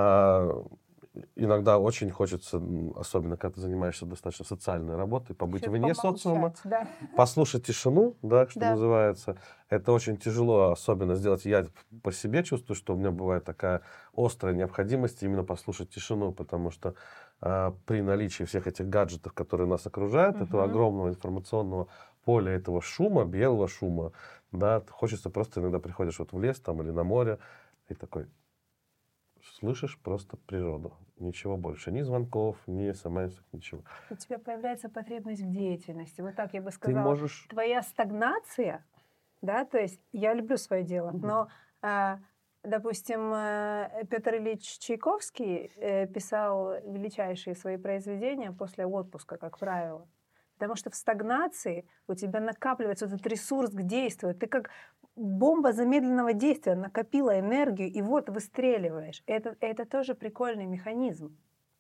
S1: Иногда очень хочется, особенно когда ты занимаешься достаточно социальной работой, побыть
S2: Ещё
S1: вне
S2: помолчать,
S1: социума,
S2: да.
S1: послушать тишину, да, что
S2: Да.
S1: называется. Это очень тяжело особенно сделать. Я по себе чувствую, что у меня бывает такая острая необходимость именно послушать тишину, потому что э, при наличии всех этих гаджетов, которые нас окружают,
S2: Мгм.
S1: этого огромного информационного поля, этого шума, белого шума, да, хочется просто иногда приходишь вот в лес там или на море и такой слышишь просто природу. Ничего больше. Ни звонков, ни смс, ничего.
S2: У тебя появляется потребность в деятельности. Вот так я бы
S1: Ты
S2: сказала.
S1: можешь...
S2: Твоя стагнация, да, то есть я люблю свое дело,
S1: Мгм.
S2: но, а, допустим, э, Петр Ильич Чайковский э, писал величайшие свои произведения после отпуска, как правило. Потому что в стагнации у тебя накапливается этот ресурс к действию. Ты как бомба замедленного действия накопила энергию и вот выстреливаешь. Это, это тоже прикольный механизм.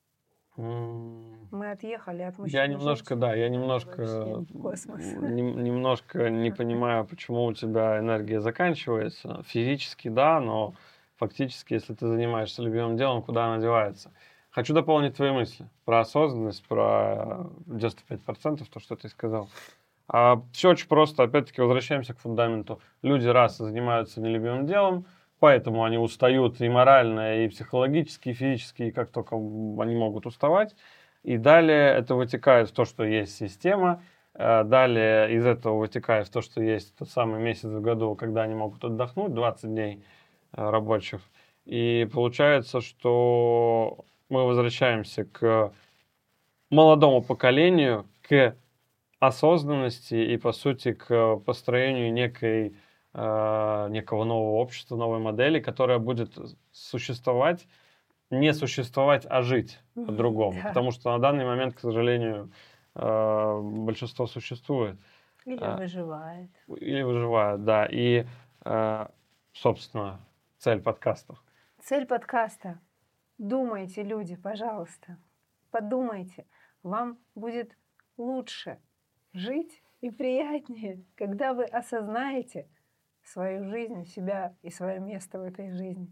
S3: М,
S2: Мы отъехали от мужчин.
S3: Я
S2: и
S3: немножко,
S2: женщин
S3: да, я
S2: вообще
S3: немножко,
S2: в космос.
S3: нем- немножко не понимаю, почему у тебя энергия заканчивается. Физически, да, но фактически, если ты занимаешься любимым делом, куда она девается? Хочу дополнить твои мысли про осознанность, про девяносто пять процентов, то, что ты сказал. А все очень просто. Опять-таки, возвращаемся к фундаменту. Люди, раз, занимаются нелюбимым делом, поэтому они устают и морально, и психологически, и физически, и как только они могут уставать. И далее это вытекает в то, что есть система. Э, Далее из этого вытекает в то, что есть тот самый месяц в году, когда они могут отдохнуть, двадцать дней э, рабочих. И получается, что мы возвращаемся к молодому поколению, к осознанности и, по сути, к построению некой, э, некого нового общества, новой модели, которая будет существовать, не существовать, а жить
S2: Мгм,
S3: по-другому.
S2: да.
S3: Потому что на данный момент, к сожалению, э, большинство существует.
S2: Или
S3: А,
S2: выживает.
S3: Или выживают, да. И, э, собственно, цель подкаста.
S2: Цель подкаста. Думайте, люди, пожалуйста. Подумайте. Вам будет лучше жить и приятнее, когда вы осознаете свою жизнь, себя и свое место в этой жизни.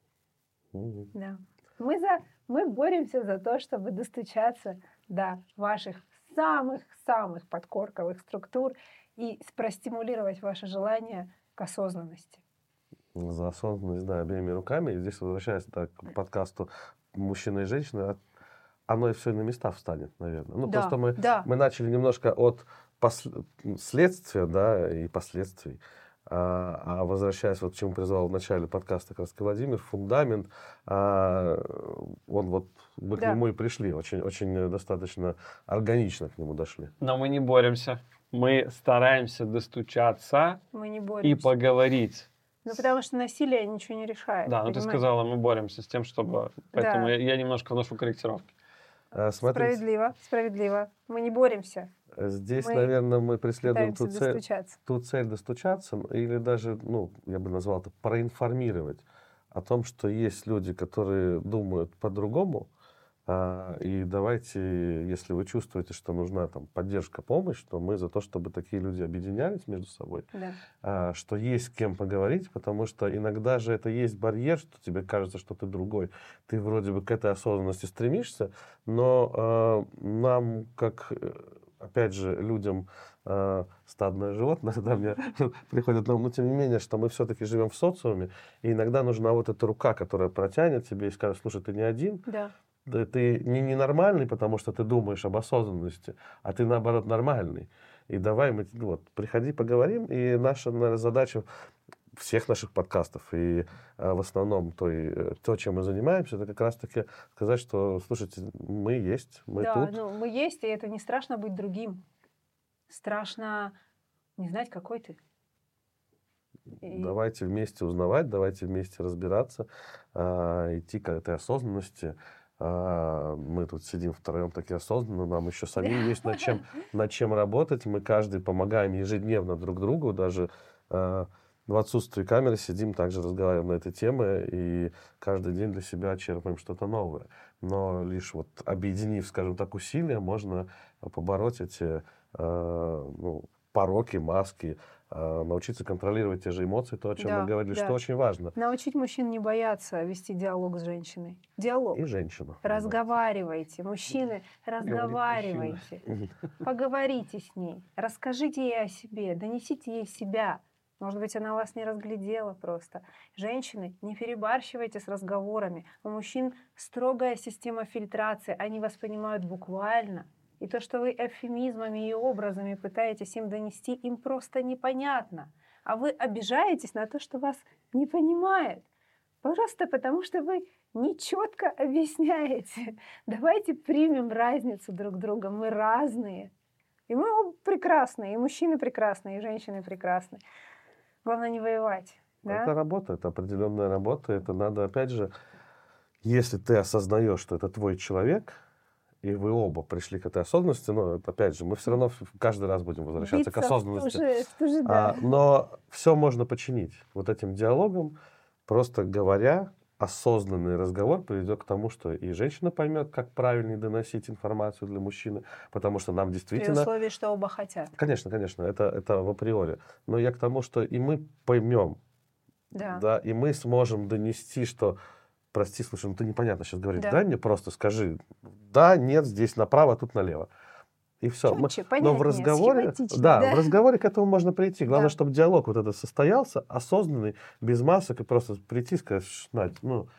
S1: Мгм.
S2: Да. Мы, за, мы боремся за то, чтобы достучаться до ваших самых-самых подкорковых структур и простимулировать ваше желание к осознанности.
S1: За осознанность, да, обеими руками. И здесь, возвращаясь да, к подкасту «Мужчина и женщина», от- оно и все на места встанет, наверное. Ну,
S2: Да,
S1: просто мы,
S2: да.
S1: мы начали немножко от пос- следствия, да, и последствий. А, а возвращаясь вот к чему призвал в начале подкаста как раз Владимир, фундамент, а, он вот, мы к
S2: Да.
S1: нему и пришли, очень, очень достаточно органично к нему дошли.
S3: Но мы не боремся. Мы стараемся достучаться
S2: Мы не
S3: и
S2: боремся.
S3: поговорить.
S2: Ну, потому что насилие ничего не решает.
S3: Да, ну ты
S2: понимаете?
S3: сказала, мы боремся с тем, чтобы... Поэтому
S2: Да.
S3: я, я немножко вношу корректировки.
S1: А, смотрите,
S2: Справедливо, справедливо. Мы не боремся.
S1: здесь,
S2: Мы
S1: наверное, мы преследуем
S2: Пытаемся
S1: ту цель,
S2: достучаться.
S1: ту цель достучаться, или даже, ну, я бы назвал это, проинформировать о том, что есть люди, которые думают по-другому, а, и давайте, если вы чувствуете, что нужна там поддержка, помощь, то мы за то, чтобы такие люди объединялись между собой,
S2: Да.
S1: а, что есть с кем поговорить, потому что иногда же это есть барьер, что тебе кажется, что ты другой. Ты вроде бы к этой осознанности стремишься, но а, нам, как, э, опять же, людям, а, стадное животное, да, мне приходит на ум, но тем не менее, что мы все-таки живем в социуме, и иногда нужна вот эта рука, которая протянет тебе и скажет: слушай, ты не один,
S2: Да.
S1: да, ты не ненормальный, потому что ты думаешь об осознанности, а ты, наоборот, нормальный. И давай мы, вот, приходи, поговорим. И наша, наверное, задача всех наших подкастов и а, в основном то, и, то, чем мы занимаемся, это как раз-таки сказать, что, слушайте, мы есть, мы
S2: да,
S1: тут.
S2: ну мы есть, и это не страшно быть другим. Страшно не знать, какой ты. И-
S1: Давайте вместе узнавать, давайте вместе разбираться, а, идти к этой осознанности. А, мы тут сидим втроем такие осознанно, нам еще самим есть над чем, над чем работать. Мы каждый помогаем ежедневно друг другу, даже а, в отсутствии камеры сидим, также разговариваем на эти темы и каждый день для себя черпаем что-то новое. Но лишь вот объединив, скажем так, усилия, можно побороть эти а, ну, пороки, маски, а, научиться контролировать те же эмоции, то, о чем
S2: Да,
S1: мы говорили,
S2: да.
S1: что очень важно.
S2: Научить мужчин не бояться вести диалог с женщиной. Диалог.
S1: И женщину.
S2: Разговаривайте, мужчины, разговаривайте.
S1: Мгм.
S2: Поговорите с ней, расскажите ей о себе, донесите ей себя. Может быть, она вас не разглядела просто. Женщины, не перебарщивайте с разговорами. У мужчин строгая система фильтрации, они воспринимают буквально. И то, что вы эвфемизмами и образами пытаетесь им донести, им просто непонятно. А вы обижаетесь на то, что вас не понимает. Просто потому, что вы нечетко объясняете. Давайте примем разницу друг друга. Мы разные. И мы оба прекрасные. И мужчины прекрасные, и женщины прекрасные. Главное не воевать. Да?
S1: Это работа, это определенная работа. Это надо, опять же, если ты осознаешь, что это твой человек, и вы оба пришли к этой осознанности, но это, опять же, мы все равно каждый раз будем возвращаться к
S2: Биться в ту
S1: осознанности.
S2: же- в ту же,
S1: А,
S2: да.
S1: но все можно починить вот этим диалогом, просто говоря. Осознанный разговор приведет к тому, что и женщина поймет, как правильнее доносить информацию для мужчины, потому что нам
S2: При
S1: действительно...
S2: условии, что оба хотят.
S1: Конечно, конечно, это, это в априори. Но я к тому, что и мы поймем,
S2: Да.
S1: да, и мы сможем донести, что, прости, слушай, ну ты непонятно сейчас говоришь,
S2: Да.
S1: дай мне просто скажи, да, нет, здесь направо, а тут налево. И все.
S2: Четче,
S1: Но в
S2: понятнее,
S1: разговоре,
S2: схематично,
S1: да,
S2: да.
S1: в разговоре к этому можно прийти. Главное,
S2: Да.
S1: чтобы диалог вот этот состоялся, осознанный, без масок, и просто прийти и сказать: Надь, ну,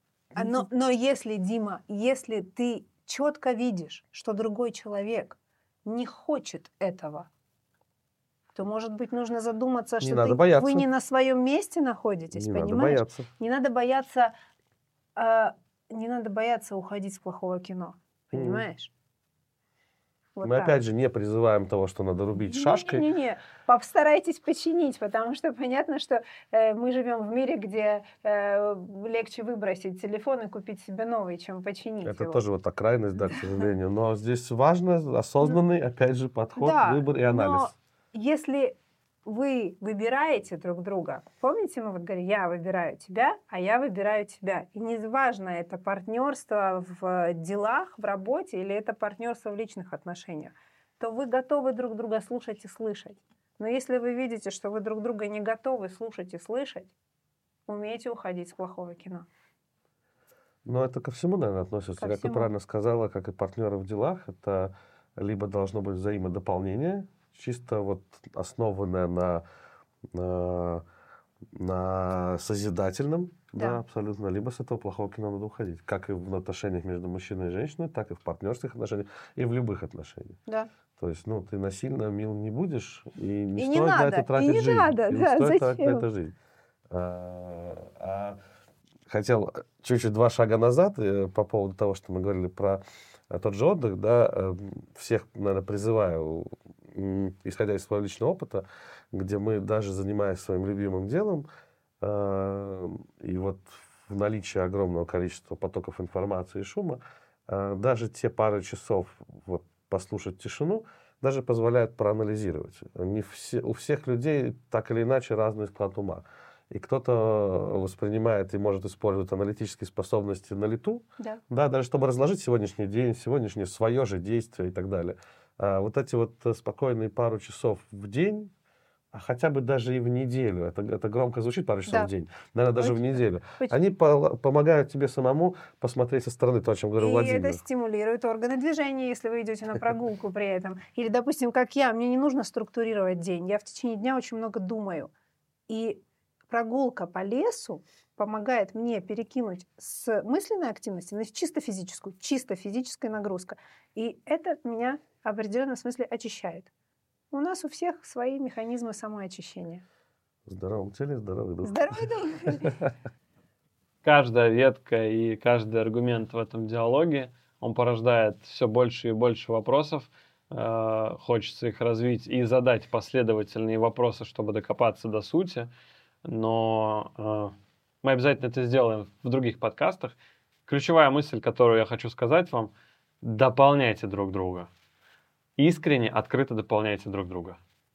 S2: А Но, но если, Дима, если ты четко видишь, что другой человек не хочет этого, то, может быть, нужно задуматься,
S1: Не
S2: что
S1: надо
S2: ты,
S1: бояться.
S2: вы не на своем месте находитесь,
S1: не надо
S2: понимаешь?
S1: бояться.
S2: Не надо бояться, э, не надо бояться уходить с плохого кино,
S1: Мгм.
S2: понимаешь? Вот
S1: Мы
S2: так.
S1: опять же не призываем того, что надо рубить шашкой.
S2: Не-не-не, постарайтесь починить, потому что понятно, что э, мы живем в мире, где э, легче выбросить телефон и купить себе новый, чем починить
S1: Это
S2: его.
S1: тоже вот та крайность, да, к сожалению. Но здесь важно осознанный, опять же, подход,
S2: Да,
S1: выбор и анализ.
S2: но если вы выбираете друг друга, помните, мы вот говорим, я выбираю тебя, а я выбираю тебя. И неважно, это партнерство в делах, в работе или это партнерство в личных отношениях, то вы готовы друг друга слушать и слышать. Но если вы видите, что вы друг друга не готовы слушать и слышать, умейте уходить с плохого кино.
S1: Но это ко всему, наверное, относится.
S2: Ко
S1: Как
S2: всему.
S1: ты правильно сказала, как и партнеры в делах, это либо должно быть взаимодополнение, чисто вот основанное на, на, на созидательном, да.
S2: Да.
S1: абсолютно, либо с этого плохого кино надо уходить. Как и в отношениях между мужчиной и женщиной, так и в партнерских отношениях, и в любых отношениях.
S2: Да.
S1: То есть, ну, ты насильно мил не будешь, и не
S2: И не
S1: стоит на
S2: надо,
S1: это
S2: и
S1: тратить
S2: не
S1: жизнь.
S2: надо,
S1: и не
S2: да,
S1: стоит тратить на
S2: зачем?
S1: это жизнь. А, а хотел чуть-чуть два шага назад э, по поводу того, что мы говорили про э, тот же отдых, да, э, всех, наверное, призываю, м, исходя из своего личного опыта, где мы даже занимаясь своим любимым делом, э, и вот в наличии огромного количества потоков информации и шума, э, даже те пары часов вот, послушать тишину, даже позволяет проанализировать. Не все, у всех людей так или иначе разный склад ума. И кто-то воспринимает и может использовать аналитические способности на лету,
S2: Да.
S1: да, даже чтобы разложить сегодняшний день, сегодняшнее свое же действие и так далее. А вот эти вот спокойные пару часов в день, а хотя бы даже и в неделю, это, это громко звучит, пару часов
S2: Да.
S1: в день, наверное, даже
S2: Очень.
S1: в неделю,
S2: Очень.
S1: они по- помогают тебе самому посмотреть со стороны, то, о чем говорил
S2: И
S1: Владимир.
S2: это стимулирует органы движения, если вы идете на прогулку при этом. Или, допустим, как я, мне не нужно структурировать день. Я в течение дня очень много думаю. И прогулка по лесу помогает мне перекинуть с мысленной активности на чисто физическую, чисто физическая нагрузка. И это меня в определенном смысле очищает. У нас у всех свои механизмы самоочищения.
S1: В здоровом теле здоровый дух.
S2: Здоровый дух.
S3: Каждая ветка и каждый аргумент в этом диалоге, он порождает все больше и больше вопросов. Э, Хочется их развить и задать последовательные вопросы, чтобы докопаться до сути. Но э, мы обязательно это сделаем в других подкастах. Ключевая мысль, которую я хочу сказать вам, дополняйте друг друга. Искренне, открыто дополняйте друг друга.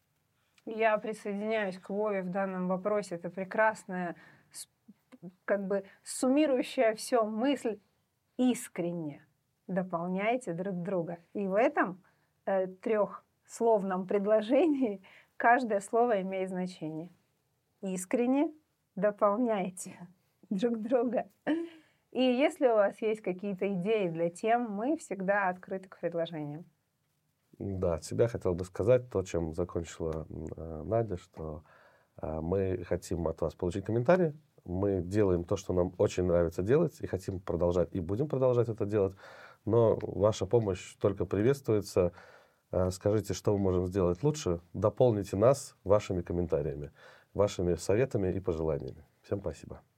S2: Я присоединяюсь к Вове в данном вопросе. Это прекрасная, с- как бы суммирующая все мысль. Искренне дополняйте друг друга. И в этом э, трехсловном предложении каждое слово имеет значение. Искренне дополняйте друг друга. И если у вас есть какие-то идеи для тем, мы всегда открыты к предложениям.
S1: Да, от себя хотел бы сказать то, чем закончила э, Надя, что э, мы хотим от вас получить комментарии, мы делаем то, что нам очень нравится делать, и хотим продолжать, и будем продолжать это делать, но ваша помощь только приветствуется. Э, скажите, что мы можем сделать лучше, дополните нас вашими комментариями, вашими советами и пожеланиями. Всем спасибо.